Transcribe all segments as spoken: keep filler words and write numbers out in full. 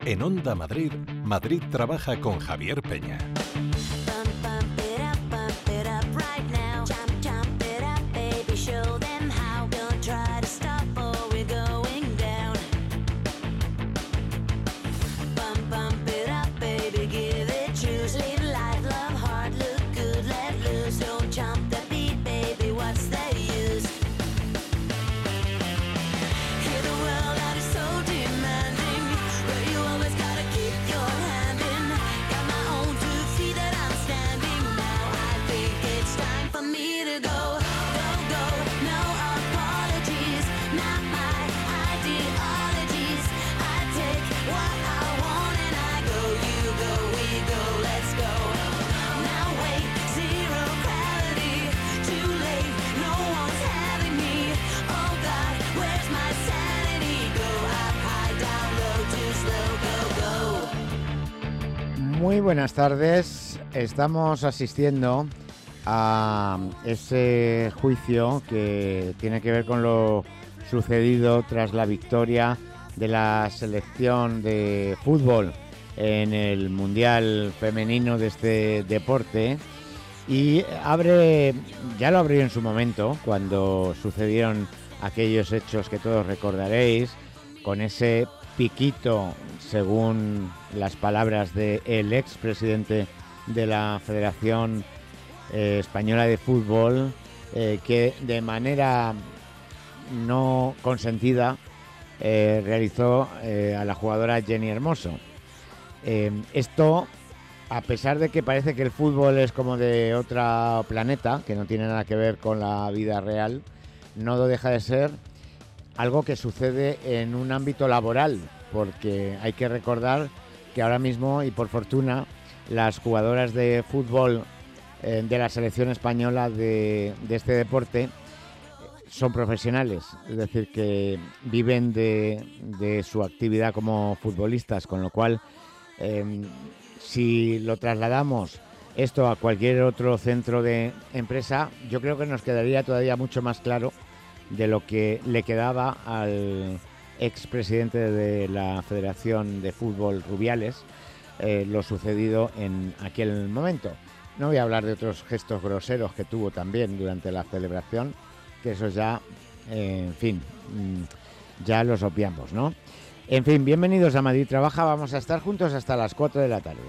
En Onda Madrid, Madrid trabaja con Javier Peña. Muy buenas tardes. Estamos asistiendo a ese juicio que tiene que ver con lo sucedido tras la victoria de la selección de fútbol en el Mundial Femenino de este deporte. Y abre, ya lo abrió en su momento, cuando sucedieron aquellos hechos que todos recordaréis, con ese piquito, según las palabras del expresidente de la Federación eh, Española de Fútbol, eh, que de manera no consentida eh, realizó eh, a la jugadora Jenny Hermoso. Eh, esto, a pesar de que parece que el fútbol es como de otro planeta, que no tiene nada que ver con la vida real, no lo deja de ser algo que sucede en un ámbito laboral, porque hay que recordar que ahora mismo, y por fortuna, las jugadoras de fútbol eh, de la selección española de, de este deporte son profesionales, es decir, que viven de, de su actividad como futbolistas, con lo cual, eh, si lo trasladamos esto a cualquier otro centro de empresa, yo creo que nos quedaría todavía mucho más claro de lo que le quedaba al expresidente de la Federación de Fútbol, Rubiales, eh, lo sucedido en aquel momento. No voy a hablar de otros gestos groseros que tuvo también durante la celebración, que eso ya, eh, en fin, ya los obviamos, ¿no? En fin, bienvenidos a Madrid Trabaja, vamos a estar juntos hasta las cuatro de la tarde.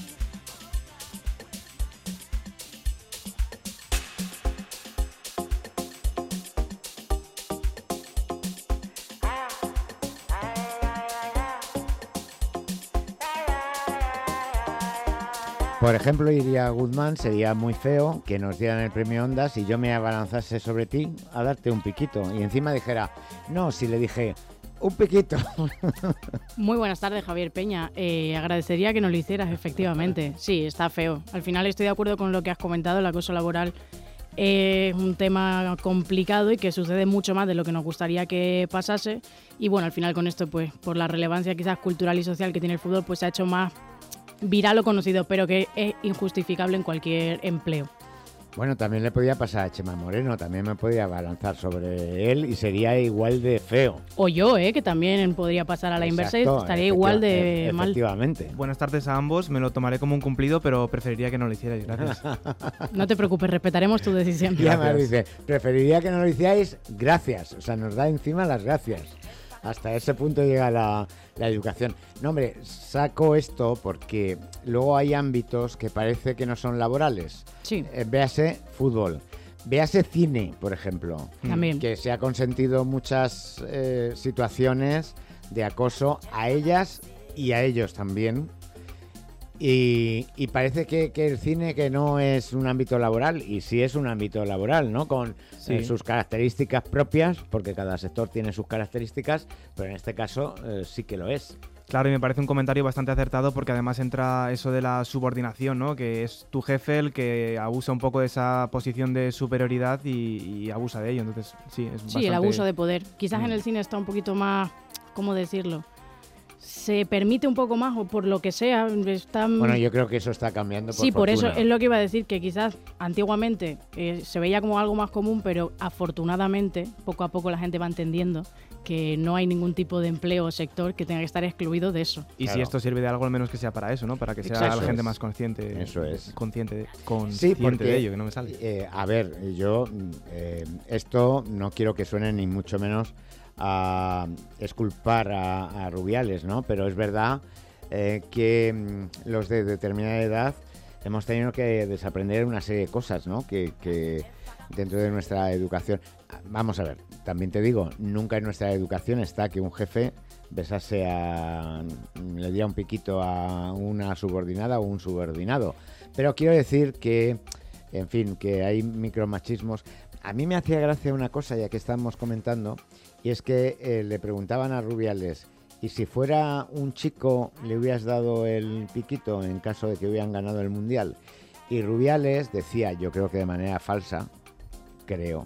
Por ejemplo, Iria Guzmán, sería muy feo que nos dieran el premio Ondas y yo me abalanzase sobre ti a darte un piquito y encima dijera, no, si le dije, un piquito. Muy buenas tardes, Javier Peña. Eh, agradecería que nos lo hicieras, efectivamente. Sí, está feo. Al final estoy de acuerdo con lo que has comentado, el acoso laboral es un tema complicado y que sucede mucho más de lo que nos gustaría que pasase. Y bueno, al final con esto, pues por la relevancia quizás cultural y social que tiene el fútbol, pues se ha hecho más viral o conocido, pero que es injustificable en cualquier empleo. Bueno, también le podía pasar a Chema Moreno, también me podía abalanzar sobre él y sería igual de feo. O yo, ¿eh? Que también podría pasar a la inversa y estaría igual de mal. Efectivamente. Buenas tardes a ambos, me lo tomaré como un cumplido, pero preferiría que no lo hicierais, gracias. No te preocupes, respetaremos tu decisión. Y además dice, preferiría que no lo hicierais, gracias. O sea, nos da encima las gracias. Hasta ese punto llega la, la educación. No, hombre, saco esto porque luego hay ámbitos que parece que no son laborales. Sí. Eh, véase fútbol, véase cine, por ejemplo. También. Que se ha consentido muchas eh, situaciones de acoso a ellas y a ellos también. Y, y parece que, que el cine que no es un ámbito laboral, y sí es un ámbito laboral, ¿no? Con sí. eh, sus características propias, porque cada sector tiene sus características, pero en este caso eh, sí que lo es. Claro, y me parece un comentario bastante acertado porque además entra eso de la subordinación, ¿no? Que es tu jefe el que abusa un poco de esa posición de superioridad y, y abusa de ello, entonces sí, es bastante... Sí, el abuso de poder. Quizás mm. en el cine está un poquito más, ¿cómo decirlo? se permite un poco más o por lo que sea. Está... Bueno, yo creo que eso está cambiando por Sí, por fortuna. eso es lo que iba a decir, que quizás antiguamente eh, se veía como algo más común, pero afortunadamente poco a poco la gente va entendiendo que no hay ningún tipo de empleo o sector que tenga que estar excluido de eso. Y Claro. si esto sirve de algo, al menos que sea para eso, ¿no? Para que sea Exacto. la gente es. más consciente. Eso es. Consciente de, Sí, consciente porque, de ello, que no me sale. eh, a ver, yo eh, esto no quiero que suene ni mucho menos a esculpar a, a Rubiales, ¿no? Pero es verdad eh, que mm, los de determinada edad hemos tenido que desaprender una serie de cosas, ¿no? Que, que dentro de nuestra educación... Vamos a ver, también te digo, nunca en nuestra educación está que un jefe besase a... le diera un piquito a una subordinada o un subordinado. Pero quiero decir que, en fin, que hay micromachismos. A mí me hacía gracia una cosa, ya que estamos comentando, y es que eh, le preguntaban a Rubiales, ¿y si fuera un chico le hubieras dado el piquito en caso de que hubieran ganado el Mundial? Y Rubiales decía, yo creo que de manera falsa, creo,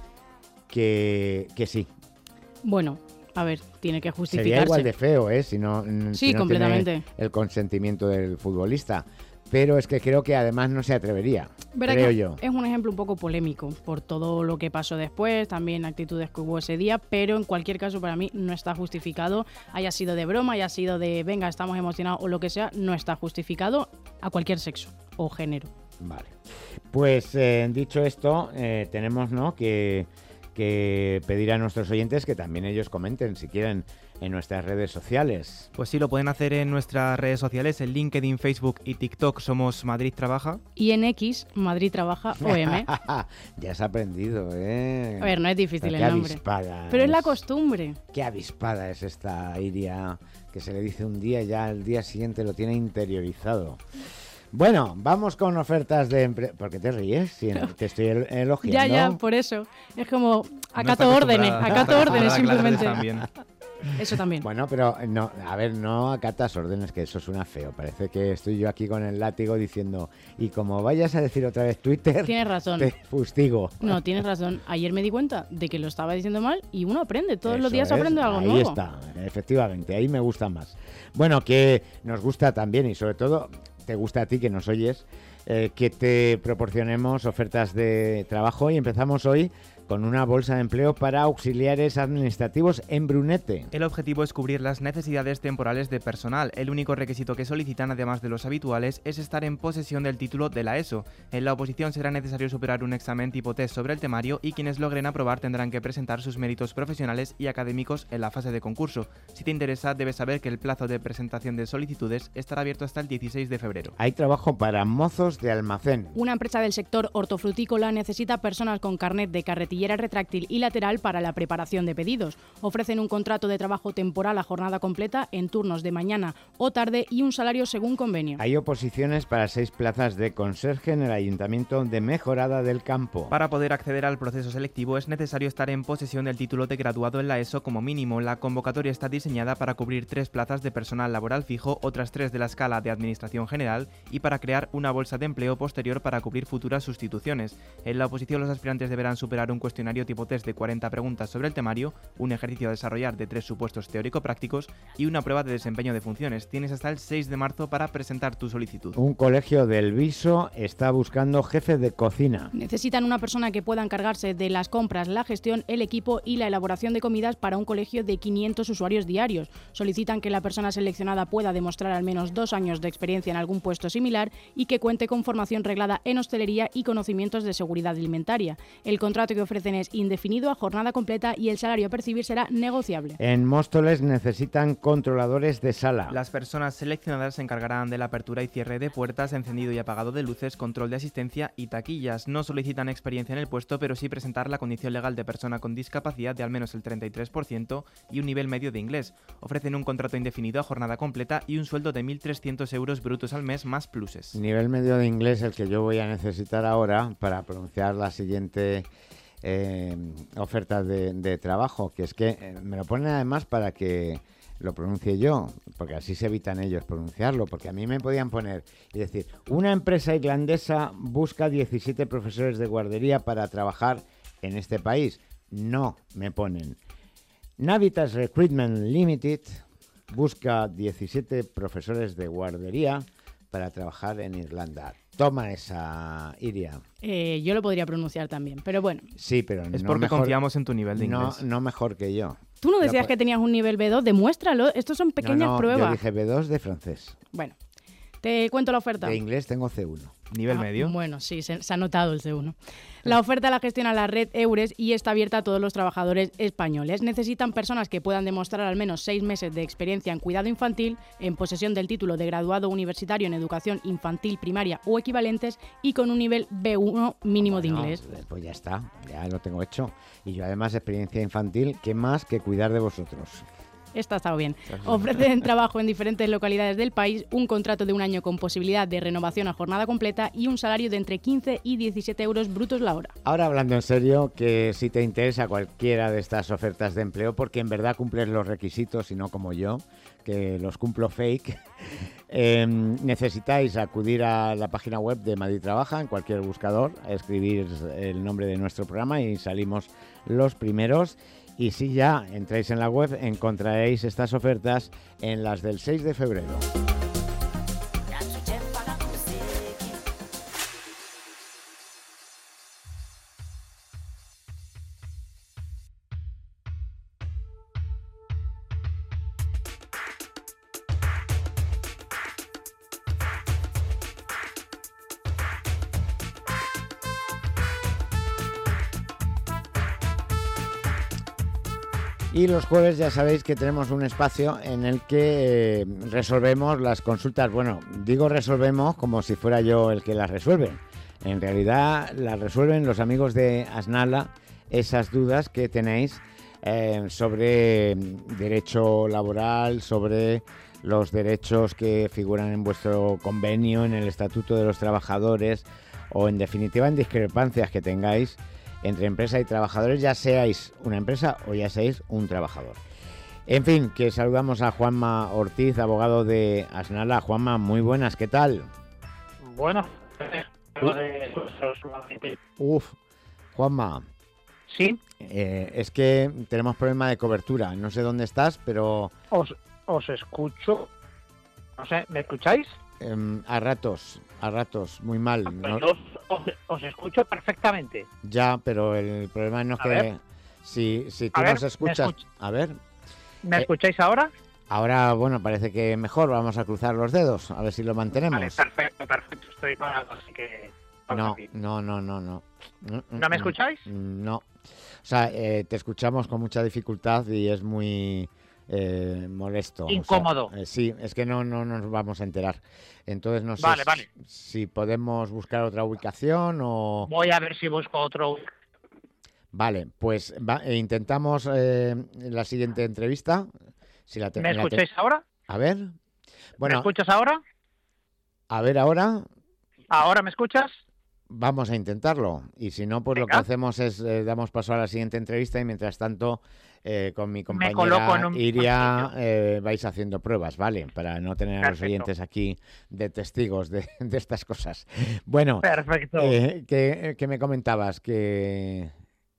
que, que sí. Bueno, a ver, tiene que justificarse. Sería igual de feo, ¿eh? Si no, mm, Sí, si no completamente. tiene el consentimiento del futbolista. Pero es que creo que además no se atrevería, Verá creo que yo. es un ejemplo un poco polémico por todo lo que pasó después, también actitudes que hubo ese día, pero en cualquier caso para mí no está justificado, haya sido de broma, haya sido de venga, estamos emocionados o lo que sea, no está justificado a cualquier sexo o género. Vale. Pues eh, dicho esto, eh, tenemos, ¿no?, que, que pedir a nuestros oyentes que también ellos comenten, si quieren, en nuestras redes sociales. Pues sí, lo pueden hacer en nuestras redes sociales, en LinkedIn, Facebook y TikTok somos Madrid Trabaja. Y en X, Madrid Trabaja O M. Ya has aprendido, ¿eh? A ver, no es difícil Pero el qué nombre. avispada Pero es la costumbre. Qué avispada es esta Iria, que se le dice un día y ya al día siguiente lo tiene interiorizado. Bueno, vamos con ofertas de empleo. ¿Por qué te ríes? Si te estoy el- elogiando. Ya, ya, por eso. Es como, acato No está órdenes, acostumbrada- acato no está órdenes acostumbrada a clases simplemente. también. Eso también. Bueno, pero no, a ver, no acatas órdenes, que eso suena feo. Parece que estoy yo aquí con el látigo diciendo, y como vayas a decir otra vez Twitter, Tienes razón. te fustigo. No, tienes razón. Ayer me di cuenta de que lo estaba diciendo mal y uno aprende. Todos los Eso días es, aprende algo ahí nuevo. está, efectivamente, ahí me gusta más. Bueno, que nos gusta también y sobre todo te gusta a ti que nos oyes, eh, que te proporcionemos ofertas de trabajo y empezamos hoy con una bolsa de empleo para auxiliares administrativos en Brunete. El objetivo es cubrir las necesidades temporales de personal. El único requisito que solicitan, además de los habituales, es estar en posesión del título de la ESO. En la oposición será necesario superar un examen tipo test sobre el temario y quienes logren aprobar tendrán que presentar sus méritos profesionales y académicos en la fase de concurso. Si te interesa, debes saber que el plazo de presentación de solicitudes estará abierto hasta el dieciséis de febrero. Hay trabajo para mozos de almacén. Una empresa del sector hortofrutícola necesita personas con carnet de carretillera retráctil y lateral para la preparación de pedidos. Ofrecen un contrato de trabajo temporal a jornada completa en turnos de mañana o tarde y un salario según convenio. Hay oposiciones para seis plazas de conserje en el Ayuntamiento de Mejorada del Campo. Para poder acceder al proceso selectivo es necesario estar en posesión del título de graduado en la ESO como mínimo. La convocatoria está diseñada para cubrir tres plazas de personal laboral fijo, otras tres de la escala de Administración General y para crear una bolsa de empleo posterior para cubrir futuras sustituciones. En la oposición los aspirantes deberán superar un cuestionario tipo test de cuarenta preguntas sobre el temario, un ejercicio a desarrollar de tres supuestos teórico-prácticos y una prueba de desempeño de funciones. Tienes hasta el seis de marzo para presentar tu solicitud. Un colegio del Viso está buscando jefe de cocina. Necesitan una persona que pueda encargarse de las compras, la gestión, el equipo y la elaboración de comidas para un colegio de quinientos usuarios diarios. Solicitan que la persona seleccionada pueda demostrar al menos dos años de experiencia en algún puesto similar y que cuente con formación reglada en hostelería y conocimientos de seguridad alimentaria. El contrato que ofrecen es indefinido a jornada completa y el salario a percibir será negociable. En Móstoles necesitan controladores de sala. Las personas seleccionadas se encargarán de la apertura y cierre de puertas, encendido y apagado de luces, control de asistencia y taquillas. No solicitan experiencia en el puesto, pero sí presentar la condición legal de persona con discapacidad de al menos el treinta y tres por ciento y un nivel medio de inglés. Ofrecen un contrato indefinido a jornada completa y un sueldo de mil trescientos euros brutos al mes más pluses. Nivel medio de inglés el que yo voy a necesitar ahora para pronunciar la siguiente eh, oferta de, de trabajo, que es que eh, me lo ponen además para que lo pronuncie yo, porque así se evitan ellos pronunciarlo, porque a mí me podían poner y decir, una empresa irlandesa busca diecisiete profesores de guardería para trabajar en este país. No, me ponen Navitas Recruitment Limited busca diecisiete profesores de guardería para trabajar en Irlanda. Toma esa, Iria. Eh, yo lo podría pronunciar también, pero bueno. Sí, pero Es no porque mejor, confiamos en tu nivel de no, inglés. no mejor que yo. Tú no decías Ya, que tenías un nivel B dos, demuéstralo. Estos son pequeñas no, no, pruebas. Yo dije B dos de francés. Bueno, te cuento la oferta. De inglés tengo C uno. ¿Nivel Ah, medio? Bueno, sí, se, se ha notado el C uno. La oferta la gestiona la red Eures y está abierta a todos los trabajadores españoles. Necesitan personas que puedan demostrar al menos seis meses de experiencia en cuidado infantil, en posesión del título de graduado universitario en educación infantil primaria o equivalentes y con un nivel B uno mínimo de Bueno, inglés. Pues ya está, ya lo tengo hecho. Y yo además experiencia infantil, ¿qué más que cuidar de vosotros? Esta ha estado bien. Ofrecen trabajo en diferentes localidades del país, un contrato de un año con posibilidad de renovación a jornada completa y un salario de entre quince y diecisiete euros brutos la hora. Ahora hablando en serio, que si te interesa cualquiera de estas ofertas de empleo, porque en verdad cumples los requisitos y no como yo, que los cumplo fake, eh, necesitáis acudir a la página web de Madrid Trabaja, en cualquier buscador, a escribir el nombre de nuestro programa y salimos los primeros. Y si ya entráis en la web, encontraréis estas ofertas en las del seis de febrero. Y los jueves ya sabéis que tenemos un espacio en el que eh, resolvemos las consultas. Bueno, digo resolvemos como si fuera yo el que las resuelve. En realidad las resuelven los amigos de Asnala, esas dudas que tenéis eh, sobre derecho laboral, sobre los derechos que figuran en vuestro convenio, en el Estatuto de los Trabajadores o en definitiva en discrepancias que tengáis entre empresa y trabajadores, ya seáis una empresa o ya seáis un trabajador. En fin, que saludamos a Juanma Ortiz, abogado de Asnala. Juanma, muy buenas, ¿qué tal? Bueno, Uf, Juanma. Sí. Eh, es que tenemos problema de cobertura. No sé dónde estás, pero... Os, os escucho. No sé, ¿me escucháis? Eh, a ratos, a ratos, muy mal. ¿No? Os, os, os escucho perfectamente. Ya, pero el problema no es A que... ver. Si, si tú A ver, nos ¿me escuchas... escuch- A ver, ¿Me Eh, escucháis ahora? ahora, bueno, parece que mejor. Vamos a cruzar los dedos, a ver si lo mantenemos. Vale, perfecto, perfecto. Estoy parado, así que... No, no, no, no, no. ¿No me escucháis? No. O sea, eh, te escuchamos con mucha dificultad y es muy eh, molesto. o sea, Incómodo. eh, sí, es que no, no nos vamos a enterar. Entonces no sé Vale, si, vale. si podemos buscar otra ubicación o... Voy a ver si busco otro... Vale, pues va- eh, intentamos eh, la siguiente entrevista. Si la te- ¿Me la te- escucháis ahora? A ver. ¿Me Bueno, escuchas ahora? a ver ahora. ¿Ahora me escuchas? Vamos a intentarlo. Y si no, pues lo que Venga. hacemos es eh, damos paso a la siguiente entrevista y mientras tanto eh, con mi coloco en compañera un Iria banquillo. eh, vais haciendo pruebas, ¿vale? Para no tener a los Perfecto. oyentes aquí de testigos de, de estas cosas. Bueno, Perfecto. eh, ¿qué, qué me comentabas? Que...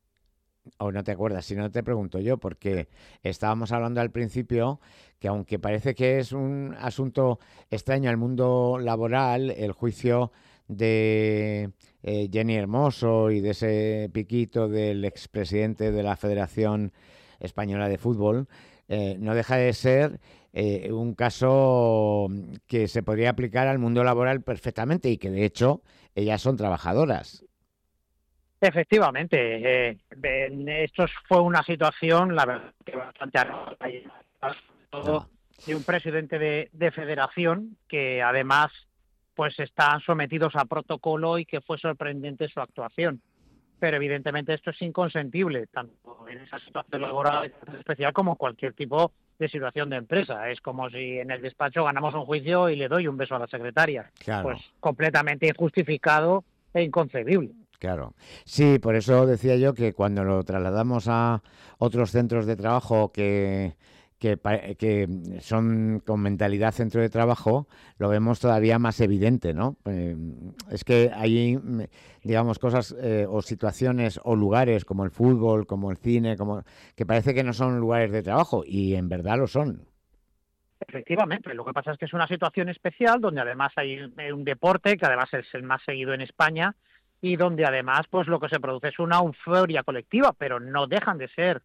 O no te acuerdas, si no te pregunto yo, porque estábamos hablando al principio que aunque parece que es un asunto extraño al mundo laboral, el juicio de eh, Jenny Hermoso y de ese piquito del expresidente de la Federación Española de Fútbol, eh, no deja de ser eh, un caso que se podría aplicar al mundo laboral perfectamente y que de hecho ellas son trabajadoras. Efectivamente, eh, en- esto fue una situación, la verdad, que bastante anormal, todo de un presidente de, de federación que además pues están sometidos a protocolo y que fue sorprendente su actuación. Pero evidentemente esto es inconsentible, tanto en esa situación laboral especial como cualquier tipo de situación de empresa. Es como si en el despacho ganamos un juicio y le doy un beso a la secretaria. Claro. Pues completamente injustificado e inconcebible. Claro. Sí, por eso decía yo que cuando lo trasladamos a otros centros de trabajo que, que, pa- que son con mentalidad centro de trabajo, lo vemos todavía más evidente, ¿no? Eh, es que hay, mm, digamos, cosas eh, o situaciones o lugares como el fútbol, como el cine, como que parece que no son lugares de trabajo y en verdad lo son. Efectivamente, lo que pasa es que es una situación especial donde además hay un deporte que además es el más seguido en España y donde además pues lo que se produce es una euforia colectiva, pero no dejan de ser,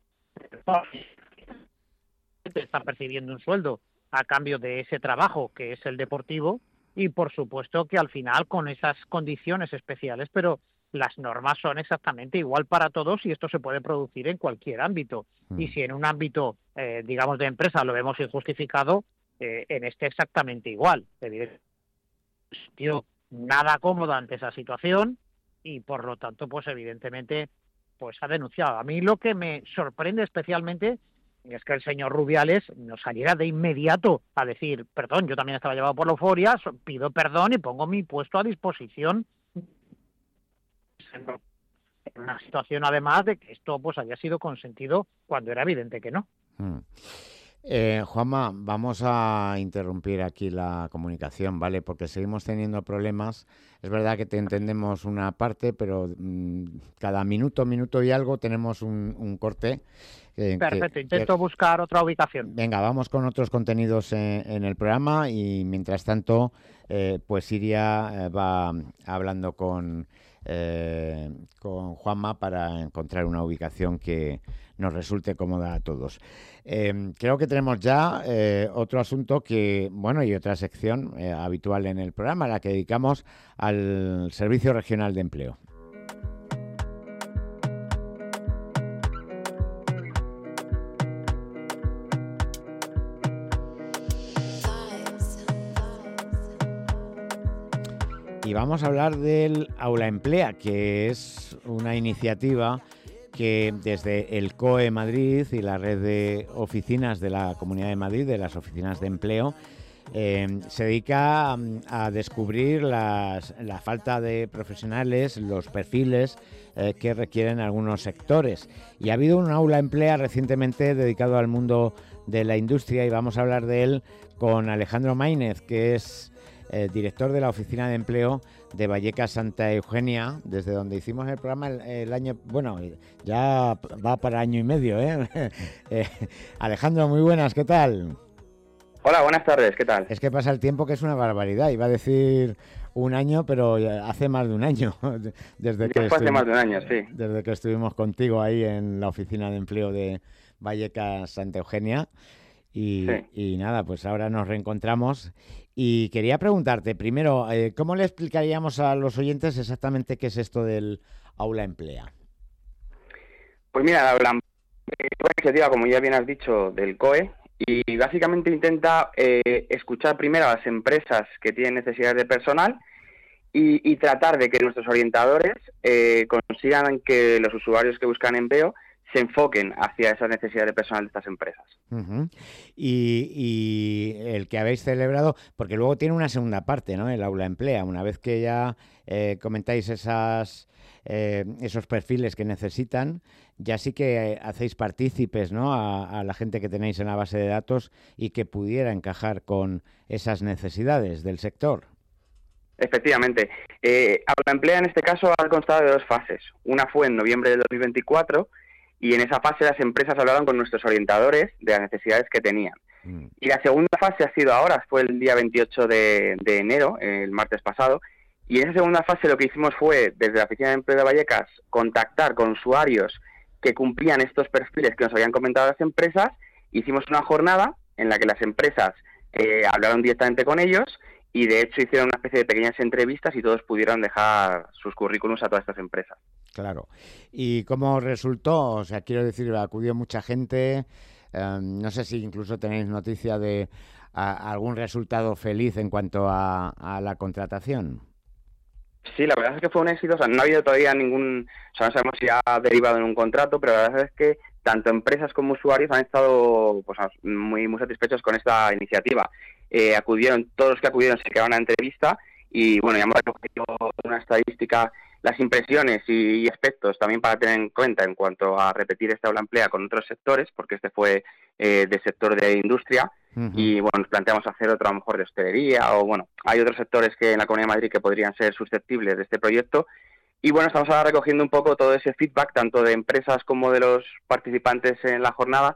están percibiendo un sueldo a cambio de ese trabajo que es el deportivo y por supuesto que al final con esas condiciones especiales, pero las normas son exactamente igual para todos y esto se puede producir en cualquier ámbito. Mm. Y si en un ámbito, eh, digamos, de empresa lo vemos injustificado, eh, en este exactamente igual. Tío, nada cómodo ante esa situación y por lo tanto, pues evidentemente, pues ha denunciado. A mí lo que me sorprende especialmente es que el señor Rubiales no saliera de inmediato a decir, perdón, yo también estaba llevado por la euforia, pido perdón y pongo mi puesto a disposición. En una situación además de que esto pues haya sido consentido cuando era evidente que no. Hmm. Eh, Juanma, vamos a interrumpir aquí la comunicación, ¿vale? Porque seguimos teniendo problemas. Es verdad que te entendemos una parte, pero mmm, cada minuto, minuto y algo tenemos un, un corte. Eh, Perfecto, que, intento que... buscar otra ubicación. Venga, vamos con otros contenidos en, en el programa y mientras tanto, eh, pues Iria eh, va hablando con... Eh, con Juanma para encontrar una ubicación que nos resulte cómoda a todos. Eh, creo que tenemos ya eh, otro asunto que, bueno, y otra sección eh, habitual en el programa, la que dedicamos al Servicio Regional de Empleo. Y vamos a hablar del Aula Emplea, que es una iniciativa que desde el C O E Madrid y la red de oficinas de la Comunidad de Madrid, de las oficinas de empleo, eh, se dedica a, a descubrir las, la falta de profesionales, los perfiles eh, que requieren algunos sectores. Y ha habido un Aula Emplea recientemente dedicado al mundo de la industria y vamos a hablar de él con Alejandro Maínez, que es... Eh, director de la Oficina de Empleo de Vallecas Santa Eugenia, desde donde hicimos el programa el, el año, bueno, ya va para año y medio, ¿eh? eh Alejandro, muy buenas, ¿qué tal? Hola, buenas tardes, ¿qué tal? Es que pasa el tiempo que es una barbaridad, iba a decir un año, pero hace más de un año, desde que, hace más de un año, sí. desde que estuvimos contigo ahí en la Oficina de Empleo de Vallecas Santa Eugenia. Y, sí. y nada, pues ahora nos reencontramos y quería preguntarte primero, eh, ¿cómo le explicaríamos a los oyentes exactamente qué es esto del Aula Emplea? Pues mira, la Aula Emplea es una iniciativa, como ya bien has dicho, del C O E y básicamente intenta eh, escuchar primero a las empresas que tienen necesidades de personal y, y tratar de que nuestros orientadores eh, consigan que los usuarios que buscan empleo se enfoquen hacia esa necesidad de personal de estas empresas. Uh-huh. y, y el que habéis celebrado, porque luego tiene una segunda parte, ¿no? El Aula Emplea, una vez que ya eh, comentáis esas, eh, esos perfiles que necesitan, ya sí que hacéis partícipes, ¿no? A, a la gente que tenéis en la base de datos y que pudiera encajar con esas necesidades del sector. Efectivamente. Eh, Aula Emplea en este caso ha constado de dos fases. Una fue en noviembre de dos mil veinticuatro y en esa fase las empresas hablaron con nuestros orientadores de las necesidades que tenían. Mm. Y la segunda fase ha sido ahora, fue el día veintiocho de, de enero, el martes pasado, y en esa segunda fase lo que hicimos fue, desde la Oficina de Empleo de Vallecas, contactar con usuarios que cumplían estos perfiles que nos habían comentado las empresas. Hicimos una jornada en la que las empresas eh, hablaron directamente con ellos y de hecho hicieron una especie de pequeñas entrevistas y todos pudieron dejar sus currículums a todas estas empresas. Claro. ¿Y cómo resultó? O sea, quiero decir, acudió mucha gente. Eh, no sé si incluso tenéis noticia de a, algún resultado feliz en cuanto a, a la contratación. Sí, la verdad es que fue un éxito. O sea, no ha habido todavía ningún... O sea, no sabemos si ha derivado en un contrato, pero la verdad es que tanto empresas como usuarios han estado pues, muy, muy satisfechos con esta iniciativa. Eh, acudieron, todos los que acudieron se quedaron a entrevista y, bueno, ya hemos recogido una estadística, las impresiones y, y aspectos también para tener en cuenta en cuanto a repetir esta Aula Emplea con otros sectores, porque este fue eh, del sector de industria. Uh-huh. Y bueno, nos planteamos hacer otro a lo mejor de hostelería o bueno, hay otros sectores que en la Comunidad de Madrid que podrían ser susceptibles de este proyecto y bueno, estamos ahora recogiendo un poco todo ese feedback tanto de empresas como de los participantes en la jornada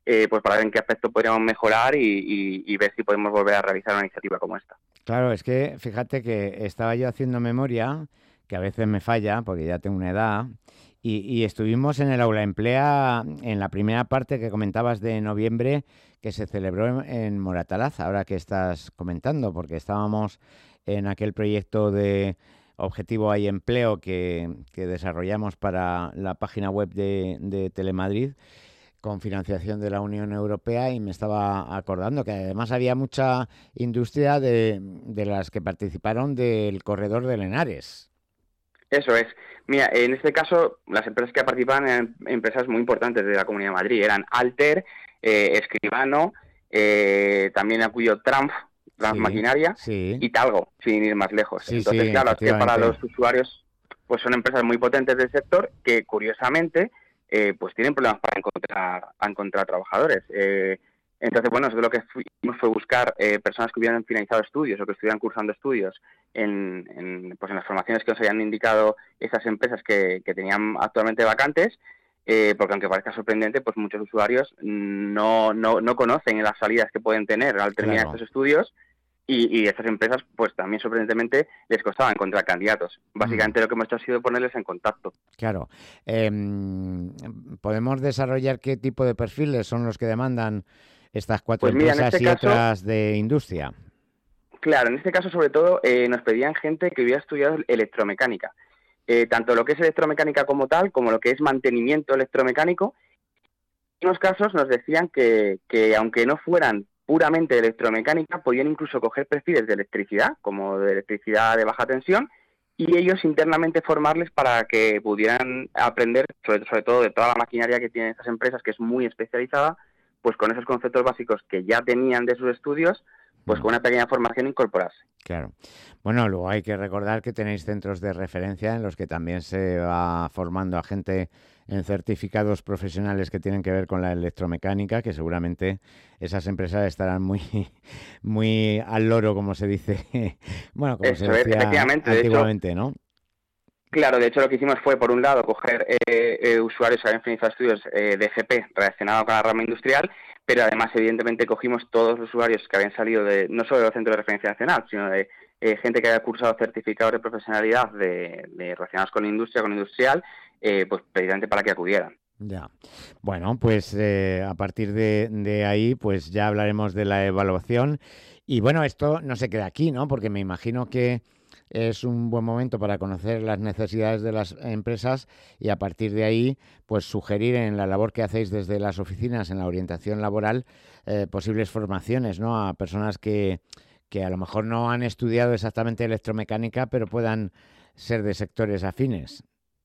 eh, pues para ver en qué aspecto podríamos mejorar y, y, y ver si podemos volver a realizar una iniciativa como esta. Claro, es que fíjate que estaba yo haciendo memoria, que a veces me falla porque ya tengo una edad, y, y estuvimos en el Aula Emplea en la primera parte que comentabas de noviembre que se celebró en, en Moratalaz, ahora que estás comentando, porque estábamos en aquel proyecto de Objetivo Hay Empleo que, que desarrollamos para la página web de, de Telemadrid, con financiación de la Unión Europea, y me estaba acordando que además había mucha industria de, de las que participaron del corredor del Henares. Eso es. Mira, en este caso, las empresas que participaban eran empresas muy importantes de la Comunidad de Madrid. Eran Alter, eh, Escribano, eh, también acudió Tramf, Tramf Sí, Maquinaria, sí. y Talgo, sin ir más lejos. Sí, Entonces, sí, claro, es que para efectivamente. los usuarios pues son empresas muy potentes del sector que, curiosamente, eh, pues tienen problemas para encontrar, a encontrar trabajadores. Eh, entonces, bueno, nosotros lo que fuimos fue buscar eh, personas que hubieran finalizado estudios o que estuvieran cursando estudios en, en, pues en las formaciones que nos habían indicado esas empresas que, que tenían actualmente vacantes, eh, porque aunque parezca sorprendente, pues muchos usuarios no, no, no conocen las salidas que pueden tener al terminar Claro. estos estudios. Y, y estas empresas, pues también sorprendentemente, les costaba encontrar candidatos. Básicamente Mm. lo que hemos hecho ha sido ponerles en contacto. Claro. Eh, ¿Podemos desarrollar qué tipo de perfiles son los que demandan estas cuatro Pues mira, en empresas este y caso- otras de industria? Claro, en este caso, sobre todo, eh, nos pedían gente que hubiera estudiado electromecánica. Eh, tanto lo que es electromecánica como tal, como lo que es mantenimiento electromecánico. En unos casos nos decían que, que aunque no fueran puramente electromecánica, podían incluso coger perfiles de electricidad, como de electricidad de baja tensión, y ellos internamente formarles para que pudieran aprender, sobre, sobre todo de toda la maquinaria que tienen estas empresas, que es muy especializada, pues con esos conceptos básicos que ya tenían de sus estudios, pues Mm. con una pequeña formación incorporarse. Claro. Bueno, luego hay que recordar que tenéis centros de referencia en los que también se va formando a gente en certificados profesionales que tienen que ver con la electromecánica, que seguramente esas empresas estarán muy, muy al loro, como se dice, bueno, como se Eso es, decía efectivamente, de hecho, antiguamente, ¿no? Claro, de hecho lo que hicimos fue, por un lado, coger eh, eh, usuarios que habían finalizado estudios eh, de F P relacionados con la rama industrial, pero además, evidentemente, cogimos todos los usuarios que habían salido de no solo de los centros de referencia nacional, sino de eh, gente que había cursado certificados de profesionalidad de, de relacionados con industria, con industrial, eh, pues precisamente para que acudieran. Ya. Bueno, pues eh, a partir de, de ahí, pues ya hablaremos de la evaluación. Y bueno, esto no se queda aquí, ¿no? Porque me imagino que es un buen momento para conocer las necesidades de las empresas y a partir de ahí, pues sugerir en la labor que hacéis desde las oficinas en la orientación laboral eh, posibles formaciones, ¿no? A personas que, que a lo mejor no han estudiado exactamente electromecánica, pero puedan ser de sectores afines.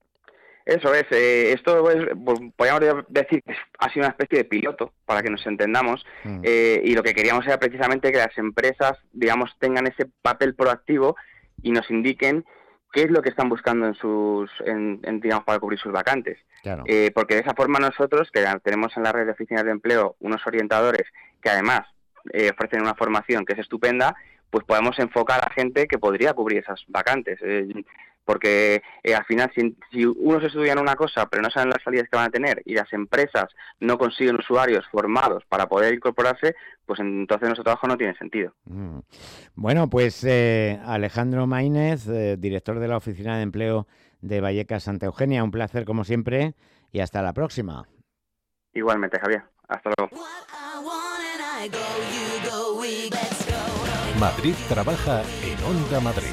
Eso es, eh, esto es, pues, podríamos decir que ha sido una especie de piloto, para que nos entendamos, Mm. eh, y lo que queríamos era precisamente que las empresas, digamos, tengan ese papel proactivo y nos indiquen qué es lo que están buscando en sus, en, en, digamos, para cubrir sus vacantes. Claro. Eh, porque de esa forma nosotros, que tenemos en la red de oficinas de empleo unos orientadores que además eh, ofrecen una formación que es estupenda, pues podemos enfocar a gente que podría cubrir esas vacantes. Eh, porque eh, al final, si, si unos estudian una cosa pero no saben las salidas que van a tener y las empresas no consiguen usuarios formados para poder incorporarse, pues entonces nuestro trabajo no tiene sentido. Mm. Bueno, pues eh, Alejandro Maínez, eh, director de la Oficina de Empleo de Vallecas Santa Eugenia, un placer como siempre y hasta la próxima. Igualmente, Javier. Hasta luego. Madrid trabaja en Onda Madrid.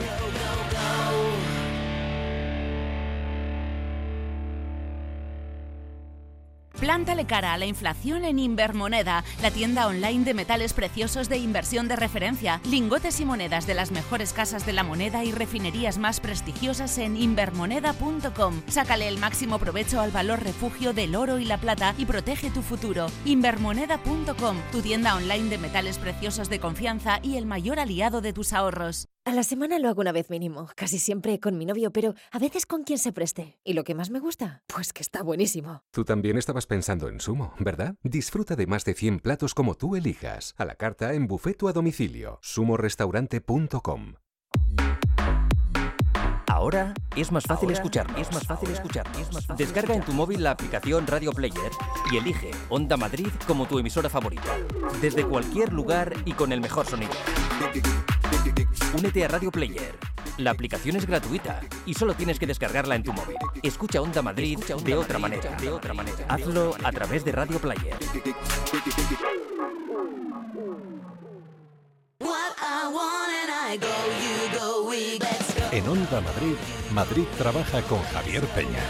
Plántale cara a la inflación en Invermoneda, la tienda online de metales preciosos de inversión de referencia. Lingotes y monedas de las mejores casas de la moneda y refinerías más prestigiosas en invermoneda punto com. Sácale el máximo provecho al valor refugio del oro y la plata y protege tu futuro. Invermoneda punto com, tu tienda online de metales preciosos de confianza y el mayor aliado de tus ahorros. A la semana lo hago una vez mínimo, casi siempre con mi novio, pero a veces con quien se preste. ¿Y lo que más me gusta? Pues que está buenísimo. Tú también estabas pensando en Sumo, ¿verdad? Disfruta de más de cien platos como tú elijas, a la carta, en buffet o a domicilio. sumo restaurante punto com. Ahora es más fácil escucharnos. Es más fácil escucharnos. Descarga en tu móvil la aplicación Radio Player y elige Onda Madrid como tu emisora favorita. Desde cualquier lugar y con el mejor sonido. Únete a Radio Player. La aplicación es gratuita y solo tienes que descargarla en tu móvil. Escucha Onda Madrid de otra manera. De otra manera. Hazlo a través de Radio Player. En Onda Madrid, Madrid trabaja con Javier Peña.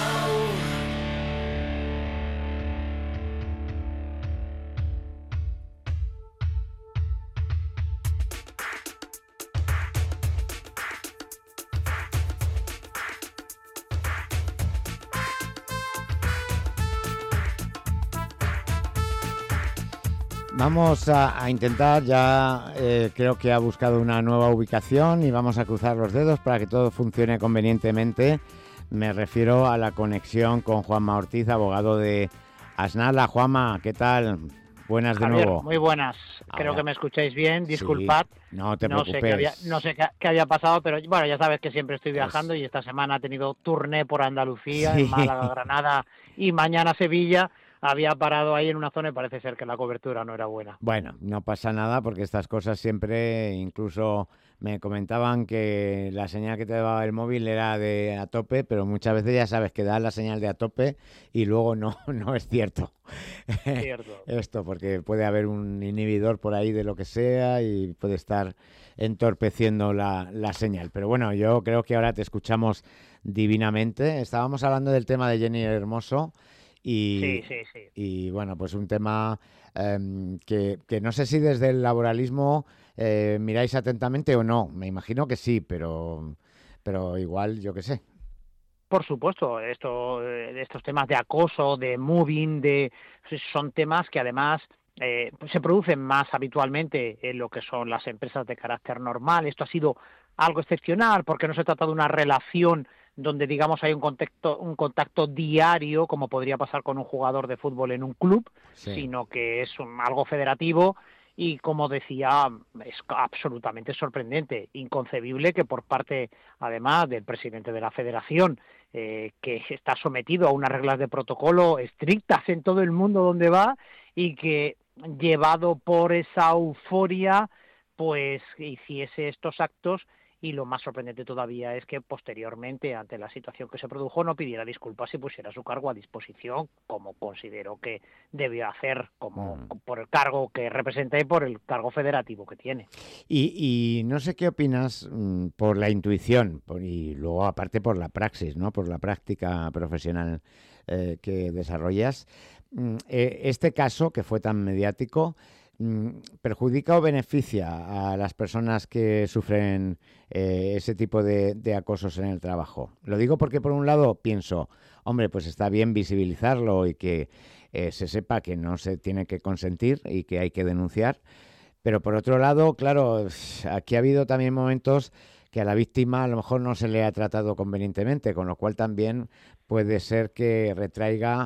Vamos a, a intentar, ya eh, creo que ha buscado una nueva ubicación y vamos a cruzar los dedos para que todo funcione convenientemente. Me refiero a la conexión con Juanma Ortiz, abogado de Asnala. Juanma, ¿qué tal? Buenas de Javier, nuevo. Muy buenas. Creo Ahora. que me escucháis bien. Disculpad. Sí, no te no preocupes. sé, qué había, no sé qué, qué había pasado, pero bueno, ya sabes que siempre estoy viajando y esta semana he tenido turné por Andalucía, Sí. en Málaga, Granada y mañana Sevilla. Había parado ahí en una zona y parece ser que la cobertura no era buena. Bueno, no pasa nada porque estas cosas siempre, incluso me comentaban que la señal que te daba el móvil era de a tope, pero muchas veces ya sabes que da la señal de a tope y luego no, no es cierto. Cierto. Esto, porque puede haber un inhibidor por ahí de lo que sea y puede estar entorpeciendo la, la señal. Pero bueno, yo creo que ahora te escuchamos divinamente. Estábamos hablando del tema de Jenny Hermoso. Y, Sí, sí, sí. y bueno, pues un tema eh, que, que no sé si desde el laboralismo eh, miráis atentamente o no. Me imagino que sí, pero, pero igual yo qué sé. Por supuesto, esto, eh, estos temas de acoso, de moving, de son temas que además eh, se producen más habitualmente en lo que son las empresas de carácter normal. Esto ha sido algo excepcional porque no se trata de una relación donde digamos hay un contacto, un contacto diario, como podría pasar con un jugador de fútbol en un club, Sí. sino que es un, algo federativo y, como decía, es absolutamente sorprendente, inconcebible que por parte, además, del presidente de la federación, eh, que está sometido a unas reglas de protocolo estrictas en todo el mundo donde va y que, llevado por esa euforia, pues hiciese estos actos. Y lo más sorprendente todavía es que posteriormente, ante la situación que se produjo, no pidiera disculpas y pusiera su cargo a disposición, como considero que debió hacer como Mm. por el cargo que representa y por el cargo federativo que tiene. Y, y no sé qué opinas mm, por la intuición por, y luego aparte por la praxis, ¿no? Por la práctica profesional eh, que desarrollas. Mm, eh, este caso, que fue tan mediático, ¿perjudica o beneficia a las personas que sufren eh, ese tipo de, de acosos en el trabajo? Lo digo porque, por un lado, pienso, hombre, pues está bien visibilizarlo y que eh, se sepa que no se tiene que consentir y que hay que denunciar. Pero, por otro lado, claro, aquí ha habido también momentos que a la víctima a lo mejor no se le ha tratado convenientemente, con lo cual también puede ser que retraiga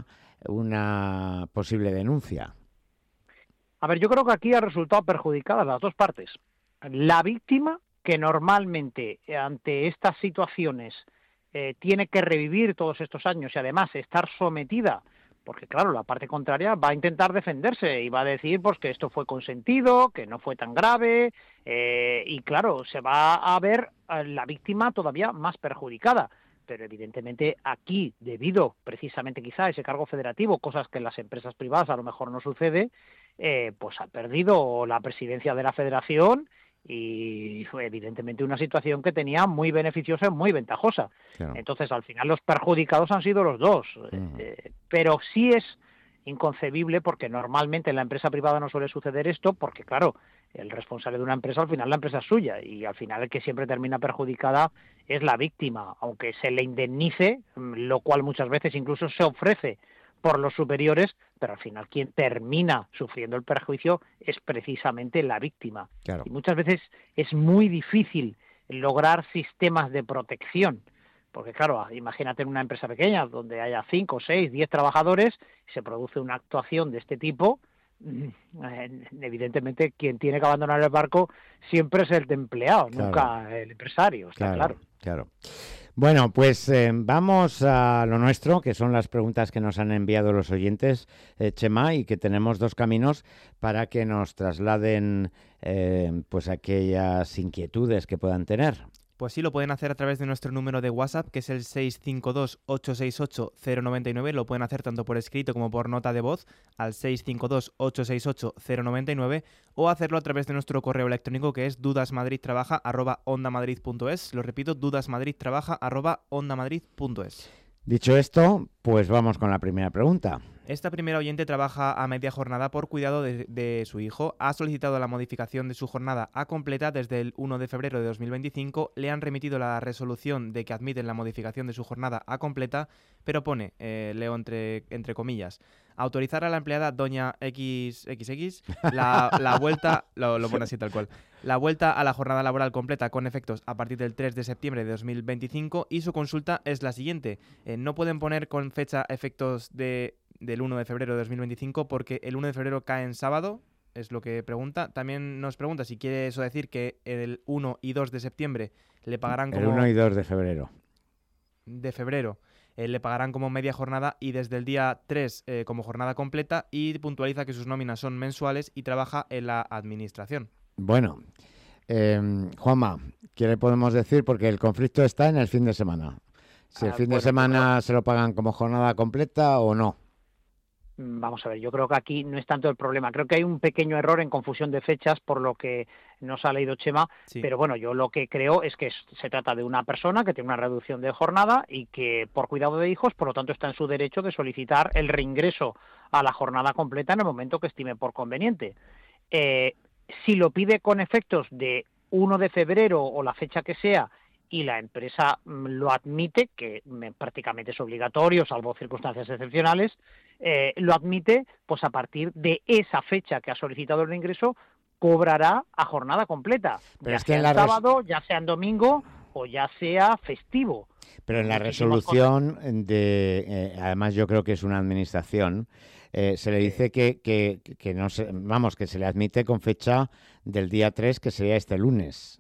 una posible denuncia. A ver, yo creo que aquí ha resultado perjudicada las dos partes. La víctima, que normalmente ante estas situaciones eh, tiene que revivir todos estos años y además estar sometida, porque claro, la parte contraria va a intentar defenderse y va a decir pues que esto fue consentido, que no fue tan grave, eh, y claro, se va a ver a la víctima todavía más perjudicada. Pero evidentemente aquí, debido precisamente quizá a ese cargo federativo, cosas que en las empresas privadas a lo mejor no sucede, eh, pues ha perdido la presidencia de la federación y fue evidentemente una situación que tenía muy beneficiosa y muy ventajosa. Claro. Entonces, al final los perjudicados han sido los dos. Uh-huh. Eh, pero sí es inconcebible porque normalmente en la empresa privada no suele suceder esto porque, claro, el responsable de una empresa, al final la empresa es suya y al final el que siempre termina perjudicada es la víctima, aunque se le indemnice, lo cual muchas veces incluso se ofrece por los superiores, pero al final quien termina sufriendo el perjuicio es precisamente la víctima. Claro. Y muchas veces es muy difícil lograr sistemas de protección, porque claro, imagínate en una empresa pequeña donde haya cinco, seis, diez trabajadores, se produce una actuación de este tipo, evidentemente quien tiene que abandonar el barco siempre es el empleado, claro. nunca el empresario, está claro. claro. Claro. Bueno, pues eh, vamos a lo nuestro, que son las preguntas que nos han enviado los oyentes, eh, Chema, y que tenemos dos caminos para que nos trasladen eh, pues aquellas inquietudes que puedan tener. Pues sí, lo pueden hacer a través de nuestro número de WhatsApp, que es el seis cinco dos, ocho seis ocho, cero nueve nueve. Lo pueden hacer tanto por escrito como por nota de voz al seis cinco dos, ocho seis ocho, cero nueve nueve, o hacerlo a través de nuestro correo electrónico, que es dudasmadridtrabaja arroba ondamadrid punto es. Lo repito, dudasmadridtrabaja arroba ondamadrid punto es. Dicho esto, pues vamos con la primera pregunta. Esta primera oyente trabaja a media jornada por cuidado de, de su hijo. Ha solicitado la modificación de su jornada a completa desde el uno de febrero de dos mil veinticinco. Le han remitido la resolución de que admiten la modificación de su jornada a completa, pero pone, eh, leo entre, entre comillas, autorizar a la empleada doña X X X la, la vuelta, lo, lo pone así tal cual, la vuelta a la jornada laboral completa con efectos a partir del tres de septiembre de dos mil veinticinco, y su consulta es la siguiente. Eh, no pueden poner con fecha efectos de... del uno de febrero de dos mil veinticinco porque el uno de febrero cae en sábado, es lo que pregunta. También nos pregunta si quiere eso decir que el uno y dos de septiembre le pagarán como... El uno y dos de febrero. De febrero. Eh, le pagarán como media jornada y desde el día tres eh, como jornada completa, y puntualiza que sus nóminas son mensuales y trabaja en la administración. Bueno, eh, Juanma, ¿qué le podemos decir? Porque el conflicto está en el fin de semana. Si el Ah, fin bueno, de semana pues, se lo pagan como jornada completa o no. Vamos a ver, yo creo que aquí no es tanto el problema. Creo que hay un pequeño error en confusión de fechas por lo que nos ha leído Chema, Sí. pero bueno, yo lo que creo es que se trata de una persona que tiene una reducción de jornada y que por cuidado de hijos, por lo tanto, está en su derecho de solicitar el reingreso a la jornada completa en el momento que estime por conveniente. Eh, si lo pide con efectos de uno de febrero o la fecha que sea, y la empresa lo admite, que prácticamente es obligatorio, salvo circunstancias excepcionales, eh, lo admite, pues a partir de esa fecha que ha solicitado el ingreso, cobrará a jornada completa, Pero ya es que sea en la en res- sábado, ya sea en domingo o ya sea festivo. Pero en la Muchísimas resolución de, eh, además yo creo que es una administración, eh, se le dice que, que, que no se, vamos, que se le admite con fecha del día tres, que sería este lunes.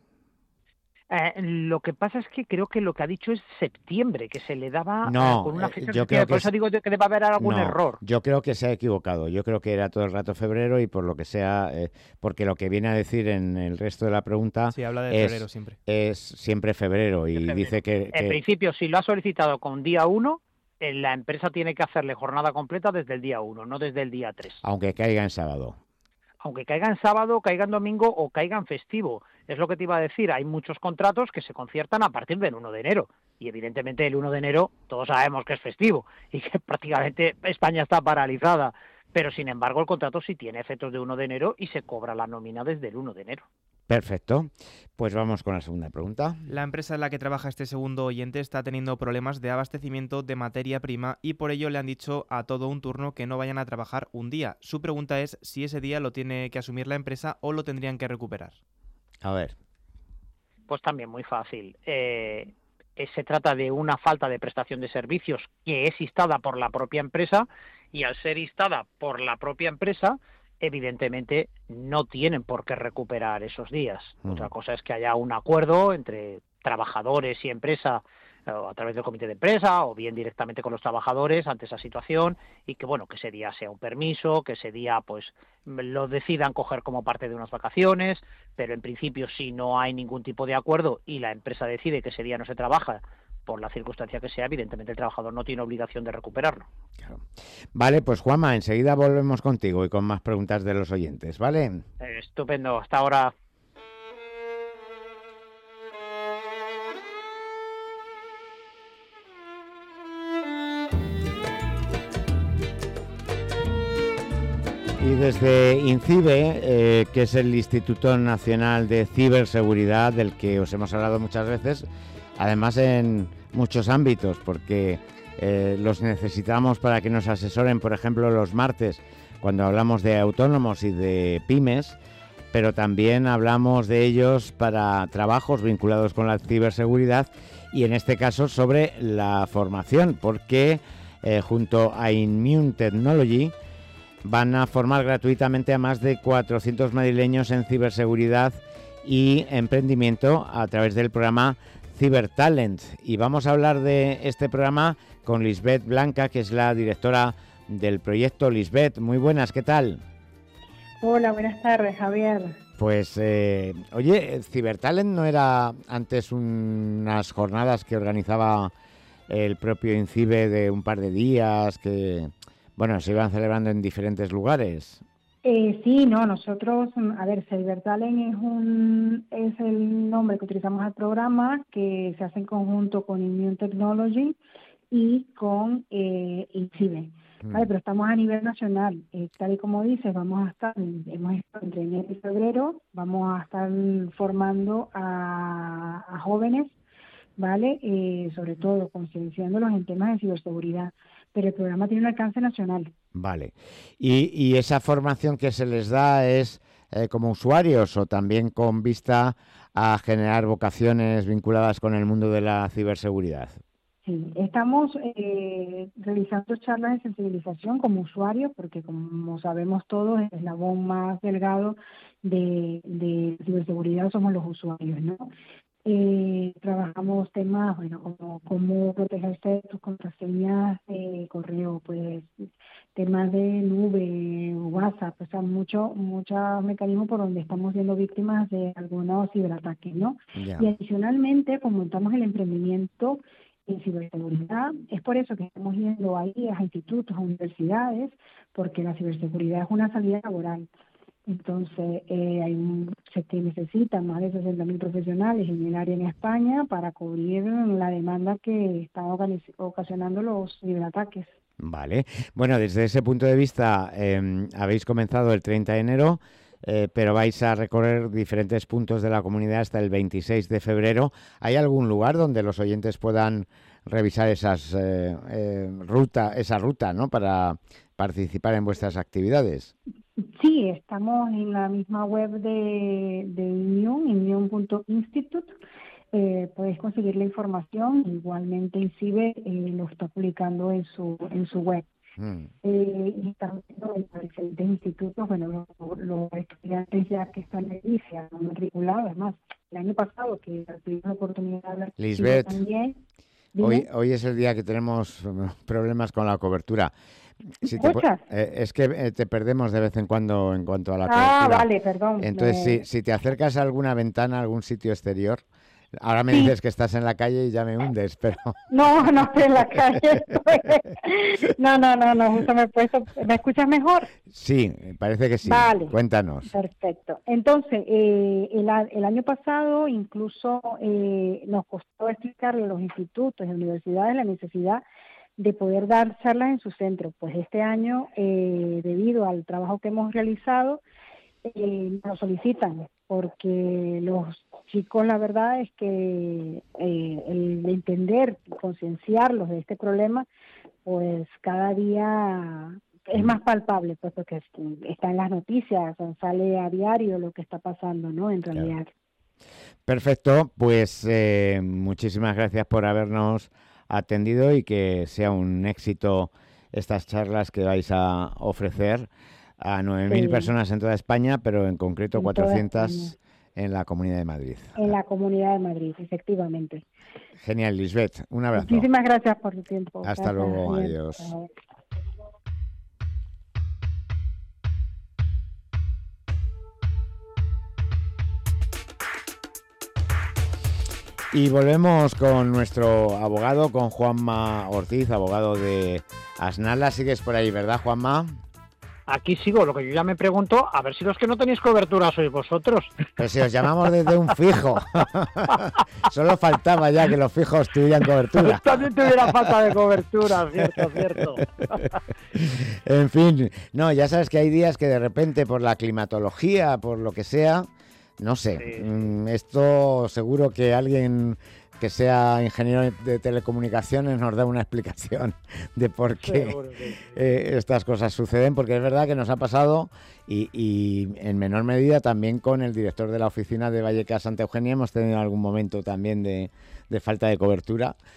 Eh, lo que pasa es que creo que lo que ha dicho es septiembre, que se le daba No, eh, con una eh, fecha yo de creo septiembre. Por que eso es- digo yo que debe haber algún No, error. yo creo que se ha equivocado. Yo creo que era todo el rato febrero y por lo que sea, eh, porque lo que viene a decir en el resto de la pregunta Sí, habla de es, febrero siempre. es siempre febrero y De febrero. dice que, En que- principio, si lo ha solicitado con día uno, eh, la empresa tiene que hacerle jornada completa desde el día uno, no desde el día tres. aunque caiga en sábado. Aunque caiga en sábado, caiga en domingo o caiga en festivo. Es lo que te iba a decir, hay muchos contratos que se conciertan a partir del uno de enero. Y evidentemente el uno de enero todos sabemos que es festivo y que prácticamente España está paralizada. Pero sin embargo el contrato sí tiene efectos de uno de enero y se cobra la nómina desde el uno de enero. Perfecto. Pues vamos con la segunda pregunta. La empresa en la que trabaja este segundo oyente está teniendo problemas de abastecimiento de materia prima y por ello le han dicho a todo un turno que no vayan a trabajar un día. Su pregunta es si ese día lo tiene que asumir la empresa o lo tendrían que recuperar. A ver. Pues también muy fácil. Eh, eh, se trata de una falta de prestación de servicios que es instada por la propia empresa y al ser instada por la propia empresa, evidentemente no tienen por qué recuperar esos días. Mm. Otra cosa es que haya un acuerdo entre trabajadores y empresa eh, a través del comité de empresa o bien directamente con los trabajadores ante esa situación y que bueno, que ese día sea un permiso, que ese día pues lo decidan coger como parte de unas vacaciones, pero en principio si no hay ningún tipo de acuerdo y la empresa decide que ese día no se trabaja por la circunstancia que sea, evidentemente el trabajador no tiene obligación de recuperarlo. Claro. Vale, pues Juanma, enseguida volvemos contigo y con más preguntas de los oyentes, ¿vale? Eh, estupendo, hasta ahora. Y desde INCIBE, eh, que es el Instituto Nacional de Ciberseguridad, del que os hemos hablado muchas veces, además en muchos ámbitos, porque eh, los necesitamos para que nos asesoren, por ejemplo, los martes, cuando hablamos de autónomos y de pymes, pero también hablamos de ellos para trabajos vinculados con la ciberseguridad y en este caso sobre la formación, porque eh, junto a Immune Technology van a formar gratuitamente a más de cuatrocientos madrileños en ciberseguridad y emprendimiento a través del programa Cibertalent. Y vamos a hablar de este programa con Lisbeth Blanca, que es la directora del proyecto. Lisbeth, muy buenas, ¿qué tal? Hola, buenas tardes, Javier. Pues, eh, oye, Cibertalent no era antes unas jornadas que organizaba el propio INCIBE de un par de días que, bueno, se iban celebrando en diferentes lugares. Eh, sí, no, nosotros, a ver, Cibertalent es un es el nombre que utilizamos al programa, que se hace en conjunto con Immune Technology y con eh, INCIBE. Mm. Vale, pero estamos a nivel nacional, eh, tal y como dices, vamos a estar, hemos estado entre enero y febrero, vamos a estar formando a, a jóvenes, ¿vale? Eh, sobre todo concienciándolos en temas de ciberseguridad, pero el programa tiene un alcance nacional. Vale. ¿Y, y esa formación que se les da es eh, como usuarios o también con vista a generar vocaciones vinculadas con el mundo de la ciberseguridad? Sí, estamos eh, realizando charlas de sensibilización como usuarios, porque como sabemos todos, el eslabón más delgado de, de ciberseguridad somos los usuarios, ¿no? Eh, trabajamos temas, bueno, como cómo protegerse de tus contraseñas de correo, pues temas de nube, WhatsApp, o sea, mucho, muchos mecanismos por donde estamos siendo víctimas de algunos ciberataques, ¿no? Yeah. Y adicionalmente fomentamos el emprendimiento en ciberseguridad. Es por eso que estamos yendo ahí a institutos, a universidades, porque la ciberseguridad es una salida laboral. Entonces, eh, hay un, se necesitan más de sesenta mil profesionales en el área en España para cubrir la demanda que están ocasionando los ciberataques. Vale. Bueno, desde ese punto de vista, eh, habéis comenzado el treinta de enero, eh, pero vais a recorrer diferentes puntos de la comunidad hasta el veintiséis de febrero. ¿Hay algún lugar donde los oyentes puedan revisar esas eh, eh, ruta, esa ruta, ¿no?, para participar en vuestras actividades? Sí, estamos en la misma web de, de Immune, immune punto institute. Eh, puedes conseguir la información. Igualmente INCIBE eh, lo está publicando en su en su web. Mm. Eh, y estamos viendo en diferentes institutos, bueno, los, los estudiantes ya que están ahí se han matriculado. Además, el año pasado que tuvimos la oportunidad de hablar Lisbeth, también. Hoy, hoy es el día que tenemos problemas con la cobertura. Si te, eh, es que eh, te perdemos de vez en cuando en cuanto a la cobertura. Ah, vale, perdón. Entonces, me... si, si te acercas a alguna ventana, a algún sitio exterior, ahora me sí. dices que estás en la calle y ya me hundes, pero... No, no estoy en la calle. no, no, no, no, justo me he puesto... ¿Me escuchas mejor? Sí, parece que sí. Vale. Cuéntanos. Perfecto. Entonces, eh, el, el año pasado incluso eh, nos costó explicarle a los institutos y universidades la necesidad de poder dar charlas en su centro. Pues este año, eh, debido al trabajo que hemos realizado, eh, nos solicitan, porque los chicos, la verdad es que eh, el entender, concienciarlos de este problema, pues cada día es más palpable, pues porque está en las noticias, sale a diario lo que está pasando, ¿no?, en realidad. Claro. Perfecto, pues eh, muchísimas gracias por habernos atendido y que sea un éxito estas charlas que vais a ofrecer a nueve mil sí. personas en toda España, pero en concreto en cuatrocientas en la Comunidad de Madrid. En la Comunidad de Madrid, efectivamente. Genial, Lisbeth. Un abrazo. Muchísimas gracias por tu tiempo. Hasta gracias, luego. bien. Adiós. Adiós. Y volvemos con nuestro abogado, con Juanma Ortiz, abogado de Asnala. Sigues por ahí, ¿verdad, Juanma? Aquí sigo, lo que yo ya me pregunto, a ver si los que no tenéis cobertura sois vosotros. Pero si os llamamos desde un fijo. Solo faltaba ya que los fijos tuvieran cobertura. También tuviera falta de cobertura, cierto, cierto. En fin, no, ya sabes que hay días que de repente por la climatología, por lo que sea... No sé, sí. Esto seguro que alguien que sea ingeniero de telecomunicaciones nos da una explicación de por qué sí. eh, estas cosas suceden, porque es verdad que nos ha pasado y, y en menor medida también con el director de la oficina de Vallecas Santa Eugenia hemos tenido algún momento también de, de falta de cobertura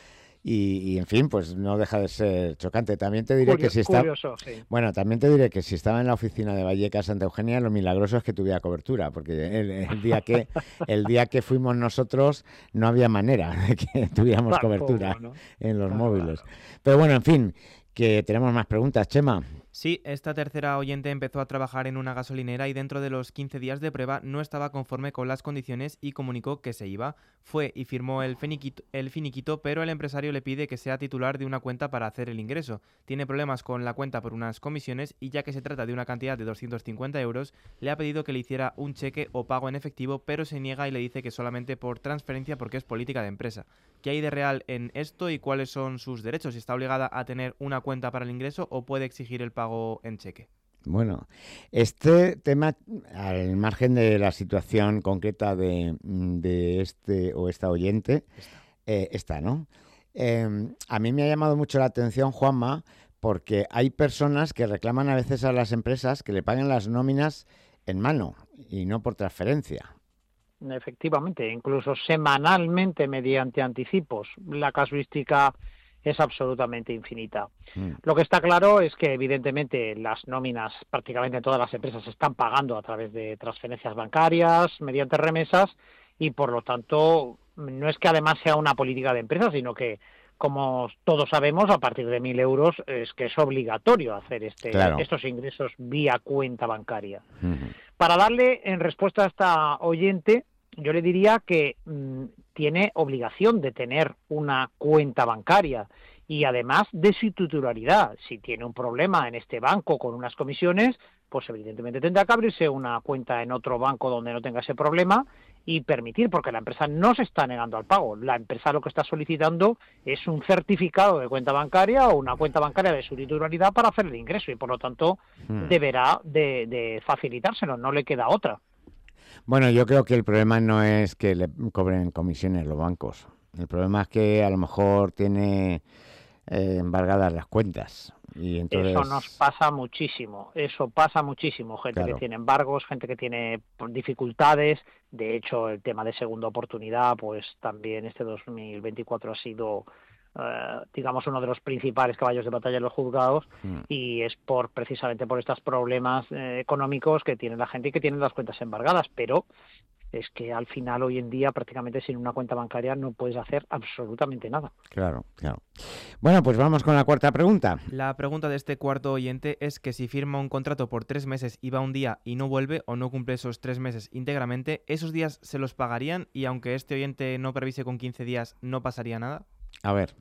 y, y en fin, pues no deja de ser chocante. También te diré Curioso, que si está, curioso, sí. bueno, también te diré que si estaba en la oficina de Vallecas Santa Eugenia, lo milagroso es que tuviera cobertura, porque el, el día que el día que fuimos nosotros no había manera de que tuviéramos Tampoco, cobertura ¿no? en los Claro, móviles. Pero bueno, en fin, que tenemos más preguntas, Chema. Sí, esta tercera oyente empezó a trabajar en una gasolinera y dentro de los quince días de prueba no estaba conforme con las condiciones y comunicó que se iba. Fue y firmó el finiquito, el finiquito, pero el empresario le pide que sea titular de una cuenta para hacer el ingreso. Tiene problemas con la cuenta por unas comisiones y ya que se trata de una cantidad de doscientos cincuenta euros, le ha pedido que le hiciera un cheque o pago en efectivo, pero se niega y le dice que solamente por transferencia porque es política de empresa. ¿Qué hay de real en esto y cuáles son sus derechos? ¿Está obligada a tener una cuenta para el ingreso o puede exigir el pago en cheque? Bueno, este tema, al margen de la situación concreta de, de este o esta oyente, eh, está, ¿no? Eh, a mí me ha llamado mucho la atención, Juanma, porque hay personas que reclaman a veces a las empresas que le paguen las nóminas en mano y no por transferencia. Efectivamente, incluso semanalmente mediante anticipos. La casuística es absolutamente infinita. Mm. Lo que está claro es que evidentemente las nóminas prácticamente todas las empresas están pagando a través de transferencias bancarias, mediante remesas, y por lo tanto no es que además sea una política de empresa, sino que, como todos sabemos, a partir de mil euros es que es obligatorio hacer este, claro. estos ingresos vía cuenta bancaria. Uh-huh. Para darle en respuesta a esta oyente, yo le diría que mmm, tiene obligación de tener una cuenta bancaria y además de su titularidad. Si tiene un problema en este banco con unas comisiones, pues evidentemente tendrá que abrirse una cuenta en otro banco donde no tenga ese problema y permitir, porque la empresa no se está negando al pago. La empresa lo que está solicitando es un certificado de cuenta bancaria o una cuenta bancaria de su titularidad para hacer el ingreso y por lo tanto hmm. deberá de, de facilitárselo, no le queda otra. Bueno, yo creo que el problema no es que le cobren comisiones los bancos. El problema es que a lo mejor tiene eh, embargadas las cuentas. Y entonces... Eso nos pasa muchísimo, eso pasa muchísimo. Gente claro. que tiene embargos, gente que tiene dificultades. De hecho, el tema de segunda oportunidad, pues también este dos mil veinticuatro ha sido... Uh, digamos uno de los principales caballos de batalla en los juzgados mm. y es por precisamente por estos problemas eh, económicos que tiene la gente y que tienen las cuentas embargadas, pero es que al final hoy en día prácticamente sin una cuenta bancaria no puedes hacer absolutamente nada. Claro, claro. Bueno, pues vamos con la cuarta pregunta. La pregunta de este cuarto oyente es que si firma un contrato por tres meses y va un día y no vuelve o no cumple esos tres meses íntegramente, ¿esos días se los pagarían y aunque este oyente no previse con quince días no pasaría nada? A ver.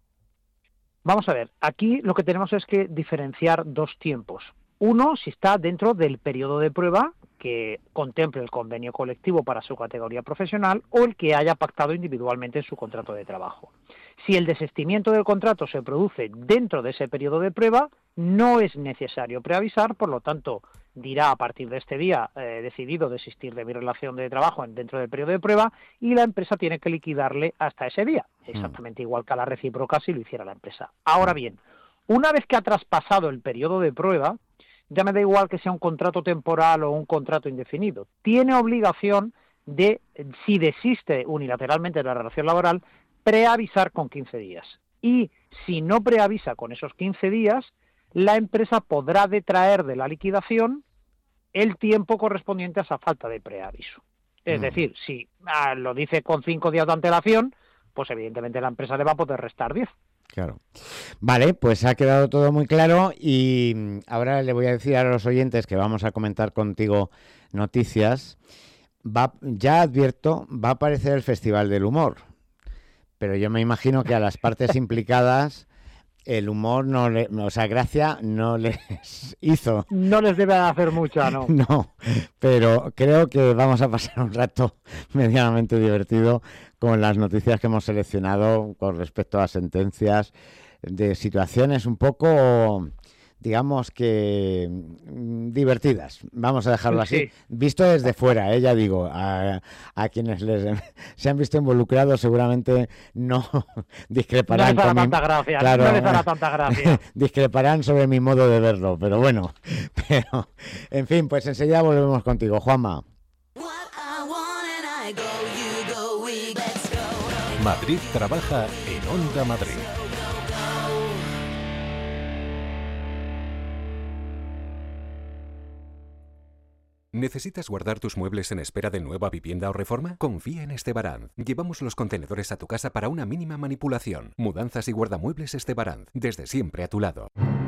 Vamos a ver, aquí lo que tenemos es que diferenciar dos tiempos. Uno, si está dentro del periodo de prueba que contemple el convenio colectivo para su categoría profesional o el que haya pactado individualmente en su contrato de trabajo. Si el desistimiento del contrato se produce dentro de ese periodo de prueba, no es necesario preavisar, por lo tanto, dirá a partir de este día he eh, decidido desistir de mi relación de trabajo dentro del periodo de prueba y la empresa tiene que liquidarle hasta ese día, exactamente igual que a la recíproca si lo hiciera la empresa. Ahora bien, una vez que ha traspasado el periodo de prueba, ya me da igual que sea un contrato temporal o un contrato indefinido, tiene obligación de, si desiste unilateralmente de la relación laboral, preavisar con quince días. Y si no preavisa con esos quince días, la empresa podrá detraer de la liquidación el tiempo correspondiente a esa falta de preaviso. Es mm. decir, si ah, lo dice con cinco días de antelación, pues evidentemente la empresa le va a poder restar diez. Claro. Vale, pues ha quedado todo muy claro y ahora le voy a decir a los oyentes que vamos a comentar contigo noticias. Va, ya advierto, va a aparecer el Festival del Humor, pero yo me imagino que a las partes implicadas el humor no le, o sea, gracia no les hizo. No les debe hacer mucha, ¿no? No, pero creo que vamos a pasar un rato medianamente divertido con las noticias que hemos seleccionado con respecto a sentencias de situaciones un poco, digamos que divertidas, vamos a dejarlo así, sí. Visto desde fuera, ¿eh? Ya digo, a, a quienes les se han visto involucrados seguramente no discreparán. No les hará con tanta mi, gracia, claro, no les hará tanta gracia. Discreparán sobre mi modo de verlo, pero bueno, pero en fin, pues enseguida volvemos contigo, Juanma. Madrid trabaja en Onda Madrid. ¿Necesitas guardar tus muebles en espera de nueva vivienda o reforma? Confía en Estebaranz. Llevamos los contenedores a tu casa para una mínima manipulación. Mudanzas y guardamuebles Estebaranz. Desde siempre a tu lado.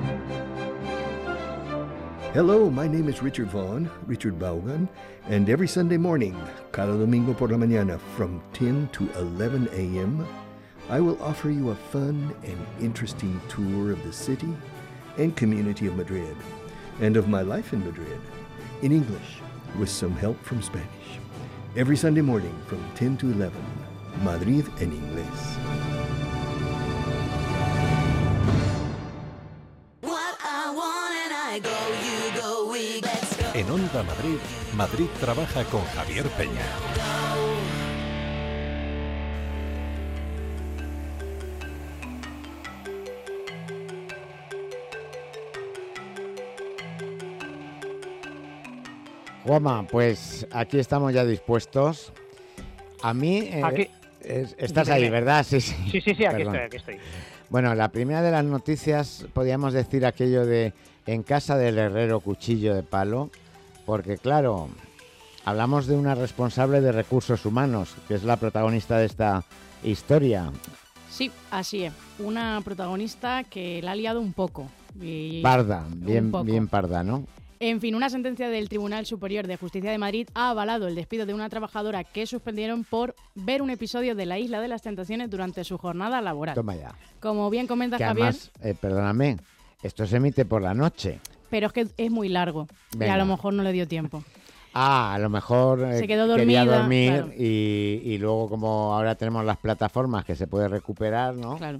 Hello, my name is Richard Vaughn, Richard Vaughan, and every Sunday morning, cada domingo por la mañana, from ten to eleven a.m., I will offer you a fun and interesting tour of the city and community of Madrid, and of my life in Madrid, in English, with some help from Spanish. Every Sunday morning, from ten to eleven, Madrid en inglés. En Onda Madrid, Madrid trabaja con Javier Peña. Juanma, pues aquí estamos ya dispuestos. A mí... Eh, Aquí. es- estás ahí, ¿verdad? Sí, sí. Sí, sí, sí, aquí Perdón. estoy, aquí estoy. Bueno, la primera de las noticias, podríamos decir aquello de en casa del herrero cuchillo de palo, porque claro, hablamos de una responsable de recursos humanos, que es la protagonista de esta historia. Sí, así es. Una protagonista que la ha liado un poco. Y- Parda, un bien, poco. bien parda, ¿no? En fin, una sentencia del Tribunal Superior de Justicia de Madrid ha avalado el despido de una trabajadora que suspendieron por ver un episodio de La Isla de las Tentaciones durante su jornada laboral. Toma ya. Como bien comenta Que Javier, además, eh, perdóname, esto se emite por la noche. pero es que es muy largo y Venga. a lo mejor no le dio tiempo. Ah, a lo mejor eh, Se quedó quería dormida, dormir claro. y, y luego como ahora tenemos las plataformas que se puede recuperar, ¿no? Claro.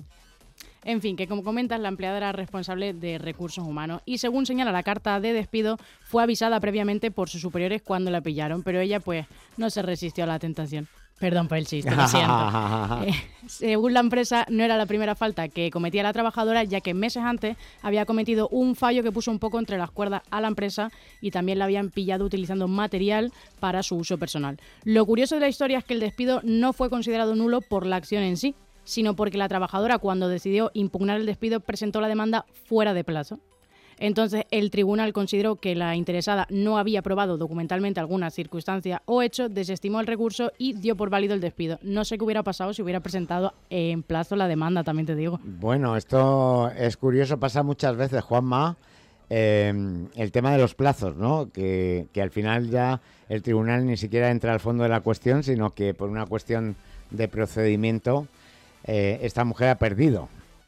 En fin, que como comentas, la empleada era responsable de recursos humanos y según señala la carta de despido, fue avisada previamente por sus superiores cuando la pillaron, pero ella pues no se resistió a la tentación. Perdón por el chiste, lo siento. Eh, según la empresa, no era la primera falta que cometía la trabajadora, ya que meses antes había cometido un fallo que puso un poco entre las cuerdas a la empresa y también la habían pillado utilizando material para su uso personal. Lo curioso de la historia es que el despido no fue considerado nulo por la acción en sí, sino porque la trabajadora, cuando decidió impugnar el despido, presentó la demanda fuera de plazo. Entonces, el tribunal consideró que la interesada no había probado documentalmente alguna circunstancia o hecho, desestimó el recurso y dio por válido el despido. No sé qué hubiera pasado si hubiera presentado en plazo la demanda, también te digo. Bueno, esto es curioso, pasa muchas veces, Juanma, eh, el tema de los plazos, ¿no? Que, que al final ya el tribunal ni siquiera entra al fondo de la cuestión, sino que por una cuestión de procedimiento, eh, esta mujer ha perdido.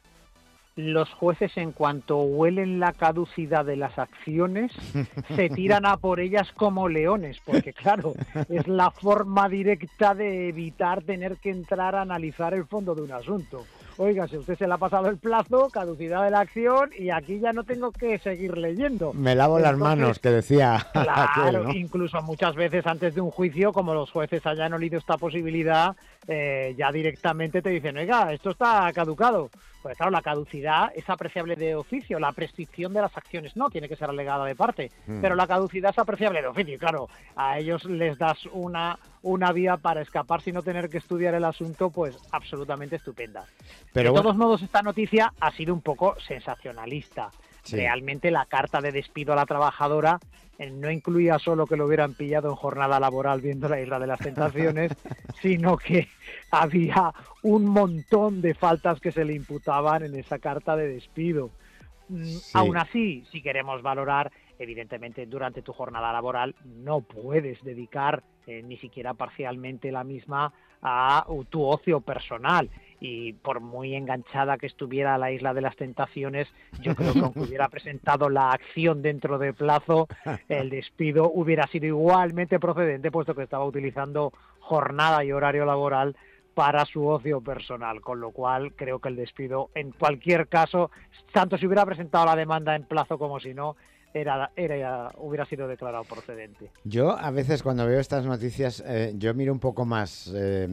Los jueces, en cuanto huelen la caducidad de las acciones, se tiran a por ellas como leones, porque claro, es la forma directa de evitar tener que entrar a analizar el fondo de un asunto. Oiga, si usted se le ha pasado el plazo, caducidad de la acción, y aquí ya no tengo que seguir leyendo. Me lavo las Entonces, manos, que decía Claro, aquel, ¿no? incluso muchas veces antes de un juicio, como los jueces hayan olido esta posibilidad, eh, ya directamente te dicen, oiga, esto está caducado. Pues claro, la caducidad es apreciable de oficio, la prescripción de las acciones no, tiene que ser alegada de parte, Mm. pero la caducidad es apreciable de oficio, y claro, a ellos les das una, una vía para escapar sin no tener que estudiar el asunto, pues absolutamente estupenda. Pero de bueno- todos modos, esta noticia ha sido un poco sensacionalista. Sí. Realmente la carta de despido a la trabajadora eh, no incluía solo que lo hubieran pillado en jornada laboral viendo La Isla de las Tentaciones, sino que había un montón de faltas que se le imputaban en esa carta de despido. Mm, Sí. Aún así, si queremos valorar, evidentemente durante tu jornada laboral no puedes dedicar eh, ni siquiera parcialmente la misma a uh, tu ocio personal. Y por muy enganchada que estuviera La Isla de las Tentaciones, yo creo que aunque hubiera presentado la acción dentro de plazo, el despido hubiera sido igualmente procedente, puesto que estaba utilizando jornada y horario laboral para su ocio personal, con lo cual creo que el despido, en cualquier caso, tanto si hubiera presentado la demanda en plazo como si no, era, era hubiera sido declarado procedente. Yo a veces cuando veo estas noticias, eh, yo miro un poco más, eh,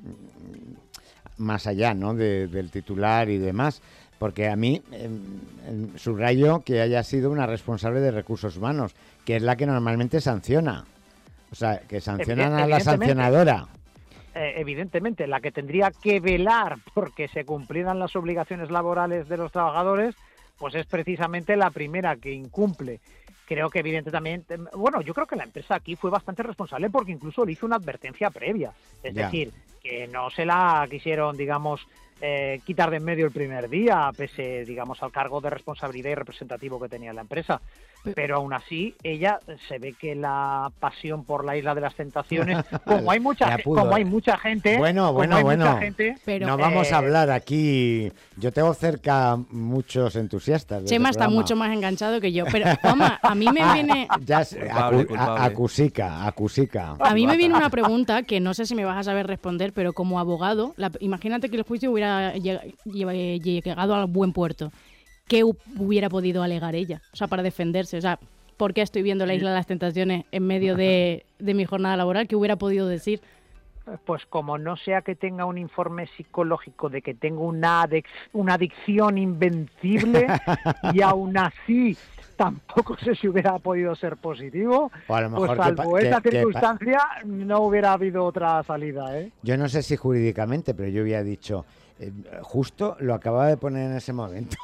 más allá, ¿no? de, del titular y demás, porque a mí eh, subrayo que haya sido una responsable de recursos humanos, que es la que normalmente sanciona. O sea, que sancionan a la Evidentemente. sancionadora. eh, evidentemente, la que tendría que velar porque se cumplieran las obligaciones laborales de los trabajadores, pues es precisamente la primera que incumple. Creo que evidentemente, bueno, yo creo que la empresa aquí fue bastante responsable porque incluso le hizo una advertencia previa. Es Ya. decir, que no se la quisieron, digamos, eh, quitar de en medio el primer día, pese, digamos, al cargo de responsabilidad y representativo que tenía la empresa. Pero aún así, ella se ve que la pasión por la Isla de las Tentaciones, como hay mucha, Ya ge- pudo. como hay mucha gente, Bueno, como bueno, hay bueno. mucha gente, Pero- no vamos eh, a hablar aquí. Yo tengo cerca muchos entusiastas. de Chema este está programa. mucho más enganchado que yo. Pero, Juanma, a mí me viene... Ya es- Culpable, acu- culpable. a- acusica, acusica. A mí me viene una pregunta que no sé si me vas a saber responder, pero como abogado, la- imagínate que el juicio hubiera lleg- lle- llegado al buen puerto. ¿Qué hu- hubiera podido alegar ella? O sea, para defenderse. O sea, ¿por qué estoy viendo la Isla de las Tentaciones en medio de, de mi jornada laboral? ¿Qué hubiera podido decir? pues como no sea que tenga un informe psicológico de que tengo una, adic- una adicción invencible y aún así tampoco sé si hubiera podido ser positivo, O a lo mejor pues que salvo pa- que- esa que pa- circunstancia no hubiera habido otra salida, ¿eh? Yo no sé si jurídicamente, pero yo había dicho, eh, justo lo acababa de poner en ese momento.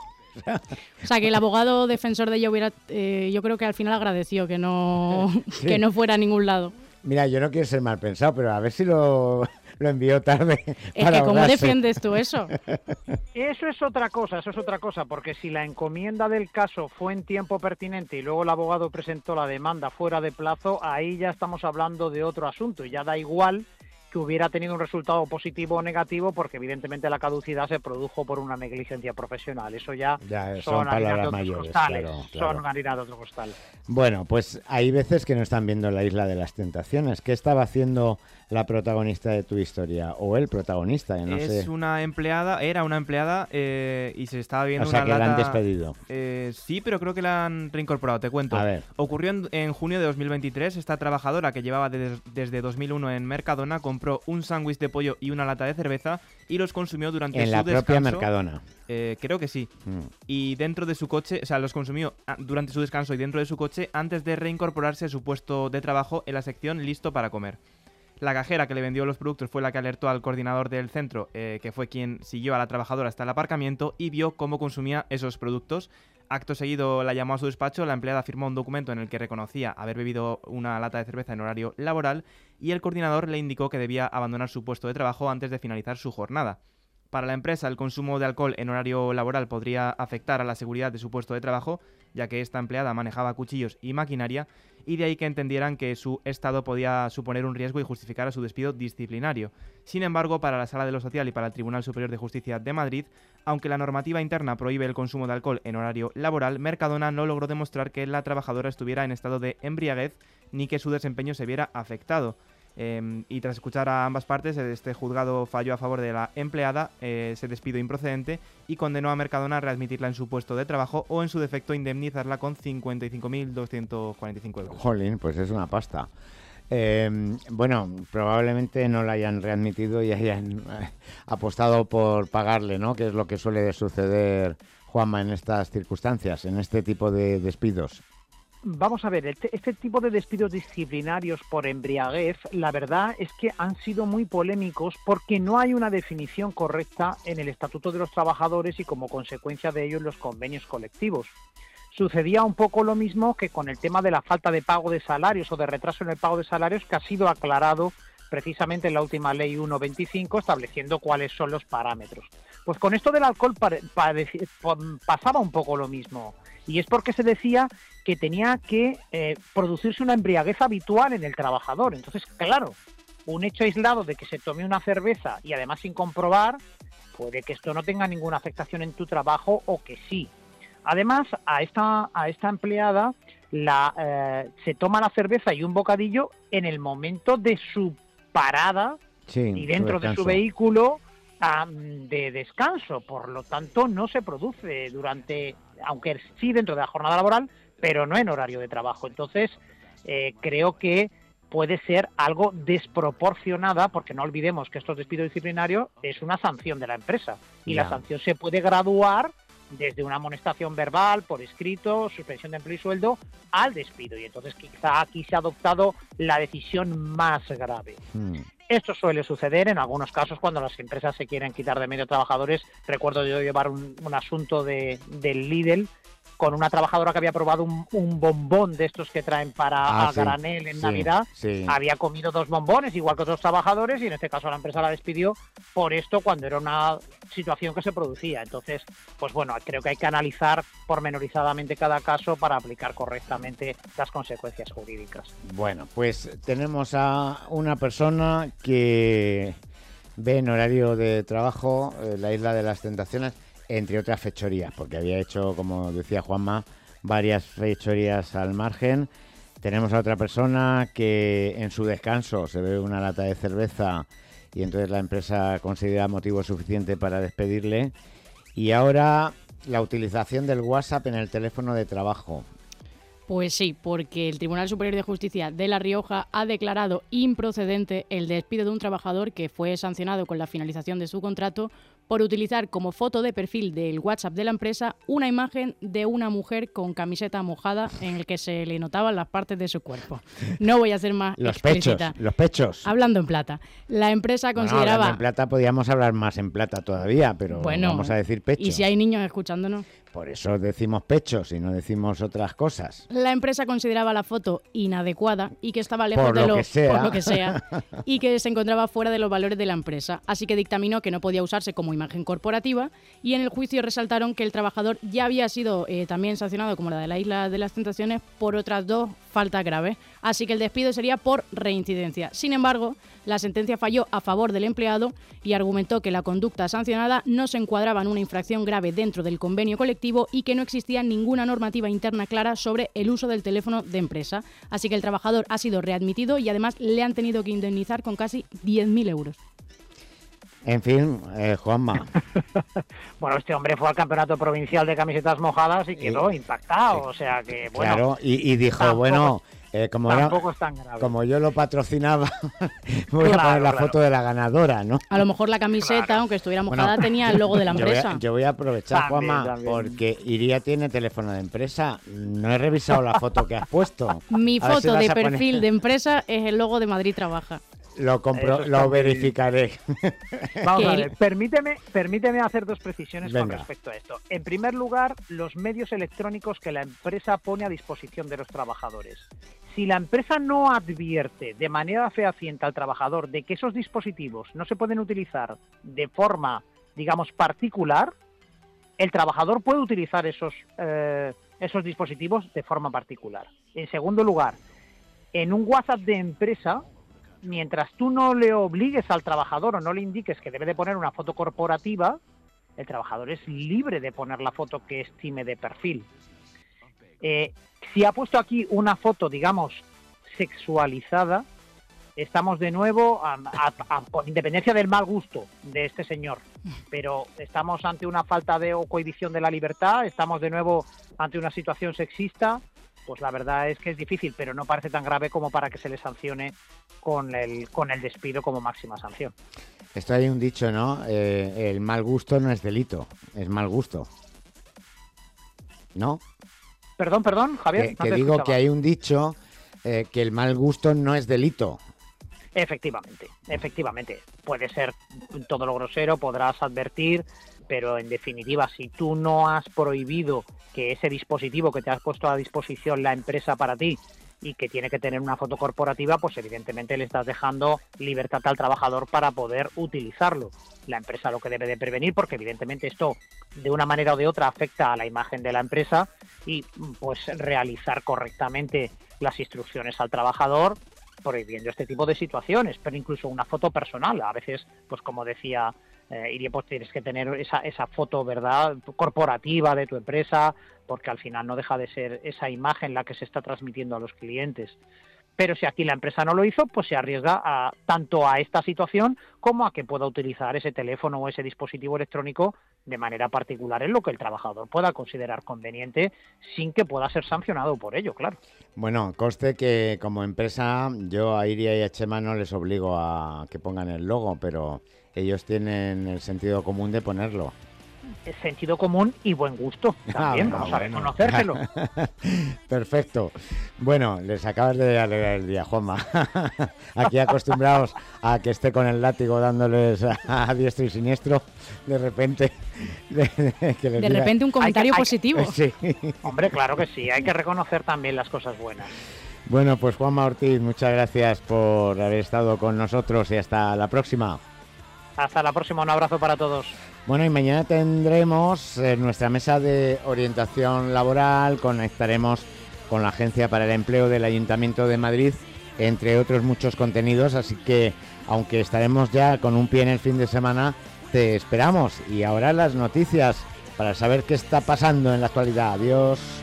O sea, que el abogado defensor de ella hubiera, eh, yo creo que al final agradeció que no, Sí. que no fuera a ningún lado. Mira, yo no quiero ser mal pensado, pero a ver si lo, lo envió tarde. Es para que, ¿cómo ahogarse. defiendes tú eso? Eso es otra cosa, eso es otra cosa, porque si la encomienda del caso fue en tiempo pertinente y luego el abogado presentó la demanda fuera de plazo, ahí ya estamos hablando de otro asunto y ya da igual que hubiera tenido un resultado positivo o negativo, porque evidentemente la caducidad se produjo por una negligencia profesional. Eso ya, Ya, son son, harinas de palabras otros mayores, costales. claro, claro. Son harinas de otros costales. Bueno, pues hay veces que no están viendo la Isla de las Tentaciones. ¿Qué estaba haciendo la protagonista de tu historia? O el protagonista, no es sé. una empleada, era una empleada eh, y se estaba viendo O sea, una que la lata... han despedido. Eh, sí, pero creo que la han reincorporado, te cuento. A ver. Ocurrió en, en junio de dos mil veintitrés. Esta trabajadora, que llevaba de- desde dos mil uno en Mercadona, compró un sándwich de pollo y una lata de cerveza y los consumió durante En su la descanso. propia Mercadona. Eh, creo que sí. Mm. Y dentro de su coche, o sea, los consumió ah, durante su descanso y dentro de su coche antes de reincorporarse a su puesto de trabajo en la sección listo para comer. La cajera que le vendió los productos fue la que alertó al coordinador del centro, eh, que fue quien siguió a la trabajadora hasta el aparcamiento y vio cómo consumía esos productos. Acto seguido la llamó a su despacho, la empleada firmó un documento en el que reconocía haber bebido una lata de cerveza en horario laboral y el coordinador le indicó que debía abandonar su puesto de trabajo antes de finalizar su jornada. Para la empresa, el consumo de alcohol en horario laboral podría afectar a la seguridad de su puesto de trabajo, ya que esta empleada manejaba cuchillos y maquinaria, y de ahí que entendieran que su estado podía suponer un riesgo y justificar su despido disciplinario. Sin embargo, para la Sala de lo Social y para el Tribunal Superior de Justicia de Madrid, aunque la normativa interna prohíbe el consumo de alcohol en horario laboral, Mercadona no logró demostrar que la trabajadora estuviera en estado de embriaguez ni que su desempeño se viera afectado. Eh, y tras escuchar a ambas partes, este juzgado falló a favor de la empleada, eh, ese despido improcedente, y condenó a Mercadona a readmitirla en su puesto de trabajo o, en su defecto, indemnizarla con cincuenta y cinco mil doscientos cuarenta y cinco euros. Jolín, pues es una pasta. Eh, bueno, probablemente no la hayan readmitido y hayan eh, apostado por pagarle, ¿no? Que es lo que suele suceder, Juanma, en estas circunstancias, en este tipo de despidos. Vamos a ver, este, este tipo de despidos disciplinarios por embriaguez, la verdad es que han sido muy polémicos porque no hay una definición correcta en el Estatuto de los Trabajadores y como consecuencia de ello en los convenios colectivos. Sucedía un poco lo mismo que con el tema de la falta de pago de salarios o de retraso en el pago de salarios, que ha sido aclarado precisamente en la última ley uno veinticinco, estableciendo cuáles son los parámetros. Pues con esto del alcohol pare, pare, pasaba un poco lo mismo. Y es porque se decía que tenía que eh, producirse una embriaguez habitual en el trabajador. Entonces, claro, un hecho aislado de que se tome una cerveza y además sin comprobar, puede que esto no tenga ninguna afectación en tu trabajo o que sí. Además, a esta, a esta empleada la, eh, se toma la cerveza y un bocadillo en el momento de su parada Sí, y dentro su de su descanso. vehículo um, de descanso. Por lo tanto, no se produce durante, aunque sí dentro de la jornada laboral, pero no en horario de trabajo. Entonces, eh, creo que puede ser algo desproporcionada, porque no olvidemos que estos despidos disciplinarios es una sanción de la empresa y Ya. la sanción se puede graduar desde una amonestación verbal, por escrito, suspensión de empleo y sueldo, al despido. Y entonces quizá aquí se ha adoptado la decisión más grave. Hmm. Esto suele suceder en algunos casos cuando las empresas se quieren quitar de medio trabajadores. Recuerdo yo llevar un, un asunto de, del Lidl con una trabajadora que había probado un, un bombón de estos que traen para ah, a sí, granel en sí, Navidad. Sí. Había comido dos bombones, igual que otros trabajadores, y en este caso la empresa la despidió por esto cuando era una situación que se producía. Entonces, pues bueno, creo que hay que analizar pormenorizadamente cada caso para aplicar correctamente las consecuencias jurídicas. Bueno, pues tenemos a una persona que ve en horario de trabajo eh, la Isla de las Tentaciones, entre otras fechorías, porque había hecho, como decía Juanma, varias fechorías al margen. Tenemos a otra persona que en su descanso se bebe una lata de cerveza y entonces la empresa considera motivo suficiente para despedirle. Y ahora la utilización del WhatsApp en el teléfono de trabajo. Pues sí, porque el Tribunal Superior de Justicia de La Rioja ha declarado improcedente el despido de un trabajador que fue sancionado con la finalización de su contrato por utilizar como foto de perfil del WhatsApp de la empresa una imagen de una mujer con camiseta mojada en el que se le notaban las partes de su cuerpo. No voy a ser más los explícita. Pechos, los pechos. Hablando en plata. La empresa Bueno, consideraba... hablando en plata podíamos hablar más en plata todavía, pero bueno, vamos a decir pechos. ¿Y si hay niños escuchándonos? Por eso decimos pechos y no decimos otras cosas. La empresa consideraba la foto inadecuada y que estaba lejos por de lo lo que sea. por lo que sea y que se encontraba fuera de los valores de la empresa. Así que dictaminó que no podía usarse como imagen corporativa y en el juicio resaltaron que el trabajador ya había sido eh, también sancionado, como la de la Isla de las Tentaciones, por otras dos faltas graves. Así que el despido sería por reincidencia. Sin embargo, la sentencia falló a favor del empleado y argumentó que la conducta sancionada no se encuadraba en una infracción grave dentro del convenio colectivo y que no existía ninguna normativa interna clara sobre el uso del teléfono de empresa. Así que el trabajador ha sido readmitido y además le han tenido que indemnizar con casi diez mil euros. En fin, eh, Juanma. Bueno, este hombre fue al campeonato provincial de camisetas mojadas y quedó y, impactado, sí. O sea que, bueno... Claro, y, y dijo, tampoco, bueno... Eh, como, tampoco era, es tan grave. Como yo lo patrocinaba, voy claro, a poner la claro. foto de la ganadora, ¿no? A lo mejor la camiseta, claro. aunque estuviera mojada, bueno, tenía el logo de la empresa. Yo voy a, yo voy a aprovechar, también, Juanma, también. porque Iria tiene teléfono de empresa. No he revisado la foto que has puesto. Mi a foto si de perfil poner... de empresa es el logo de Madrid Trabaja. Lo compro, lo verificaré. Vamos a ver, permíteme, permíteme hacer dos precisiones Venga. con respecto a esto. En primer lugar, los medios electrónicos que la empresa pone a disposición de los trabajadores. Si la empresa no advierte de manera fehaciente al trabajador de que esos dispositivos no se pueden utilizar de forma, digamos, particular, el trabajador puede utilizar esos, eh, esos dispositivos de forma particular. En segundo lugar, en un WhatsApp de empresa, mientras tú no le obligues al trabajador o no le indiques que debe de poner una foto corporativa, el trabajador es libre de poner la foto que estime de perfil. Eh, si ha puesto aquí una foto, digamos, sexualizada, estamos de nuevo, a, a, a, con independencia del mal gusto de este señor, pero estamos ante una falta de o cohibición de la libertad, estamos de nuevo ante una situación sexista. Pues la verdad es que es difícil, pero no parece tan grave como para que se le sancione con el, con el despido como máxima sanción. Esto hay un dicho, ¿no? Eh, el mal gusto no es delito, es mal gusto. ¿No? Perdón, perdón, Javier. Que, no que te digo escuchaba. que hay un dicho eh, que el mal gusto no es delito. Efectivamente, efectivamente. Puede ser todo lo grosero, podrás advertir, pero en definitiva, si tú no has prohibido que ese dispositivo que te has puesto a disposición la empresa para ti y que tiene que tener una foto corporativa, pues evidentemente le estás dejando libertad al trabajador para poder utilizarlo. La empresa lo que debe de prevenir, porque evidentemente esto de una manera o de otra afecta a la imagen de la empresa, y pues realizar correctamente las instrucciones al trabajador prohibiendo este tipo de situaciones, pero incluso una foto personal. A veces, pues como decía eh, Iria, pues tienes que tener esa, esa foto, ¿verdad?, corporativa de tu empresa, porque al final no deja de ser esa imagen la que se está transmitiendo a los clientes. Pero si aquí la empresa no lo hizo, pues se arriesga a, tanto a esta situación como a que pueda utilizar ese teléfono o ese dispositivo electrónico de manera particular en lo que el trabajador pueda considerar conveniente, sin que pueda ser sancionado por ello, claro. Bueno, conste que como empresa yo a Iria y a Chema no les obligo a que pongan el logo, pero ellos tienen el sentido común de ponerlo. sentido común y buen gusto también, Ah, vamos bueno. a reconocérselo. Perfecto. Bueno, les acabas de alegrar el día, Juanma. Aquí acostumbrados a que esté con el látigo dándoles a, a diestro y siniestro, de repente... De, que les De diga- repente un comentario Hay que- hay que- positivo. Sí. Hombre, claro que sí, hay que reconocer también las cosas buenas. Bueno, pues Juanma Ortiz, muchas gracias por haber estado con nosotros y hasta la próxima. Hasta la próxima, un abrazo para todos. Bueno, y mañana tendremos eh, nuestra mesa de orientación laboral, conectaremos con la Agencia para el Empleo del Ayuntamiento de Madrid, entre otros muchos contenidos, así que aunque estaremos ya con un pie en el fin de semana, te esperamos. Y ahora las noticias para saber qué está pasando en la actualidad. Adiós.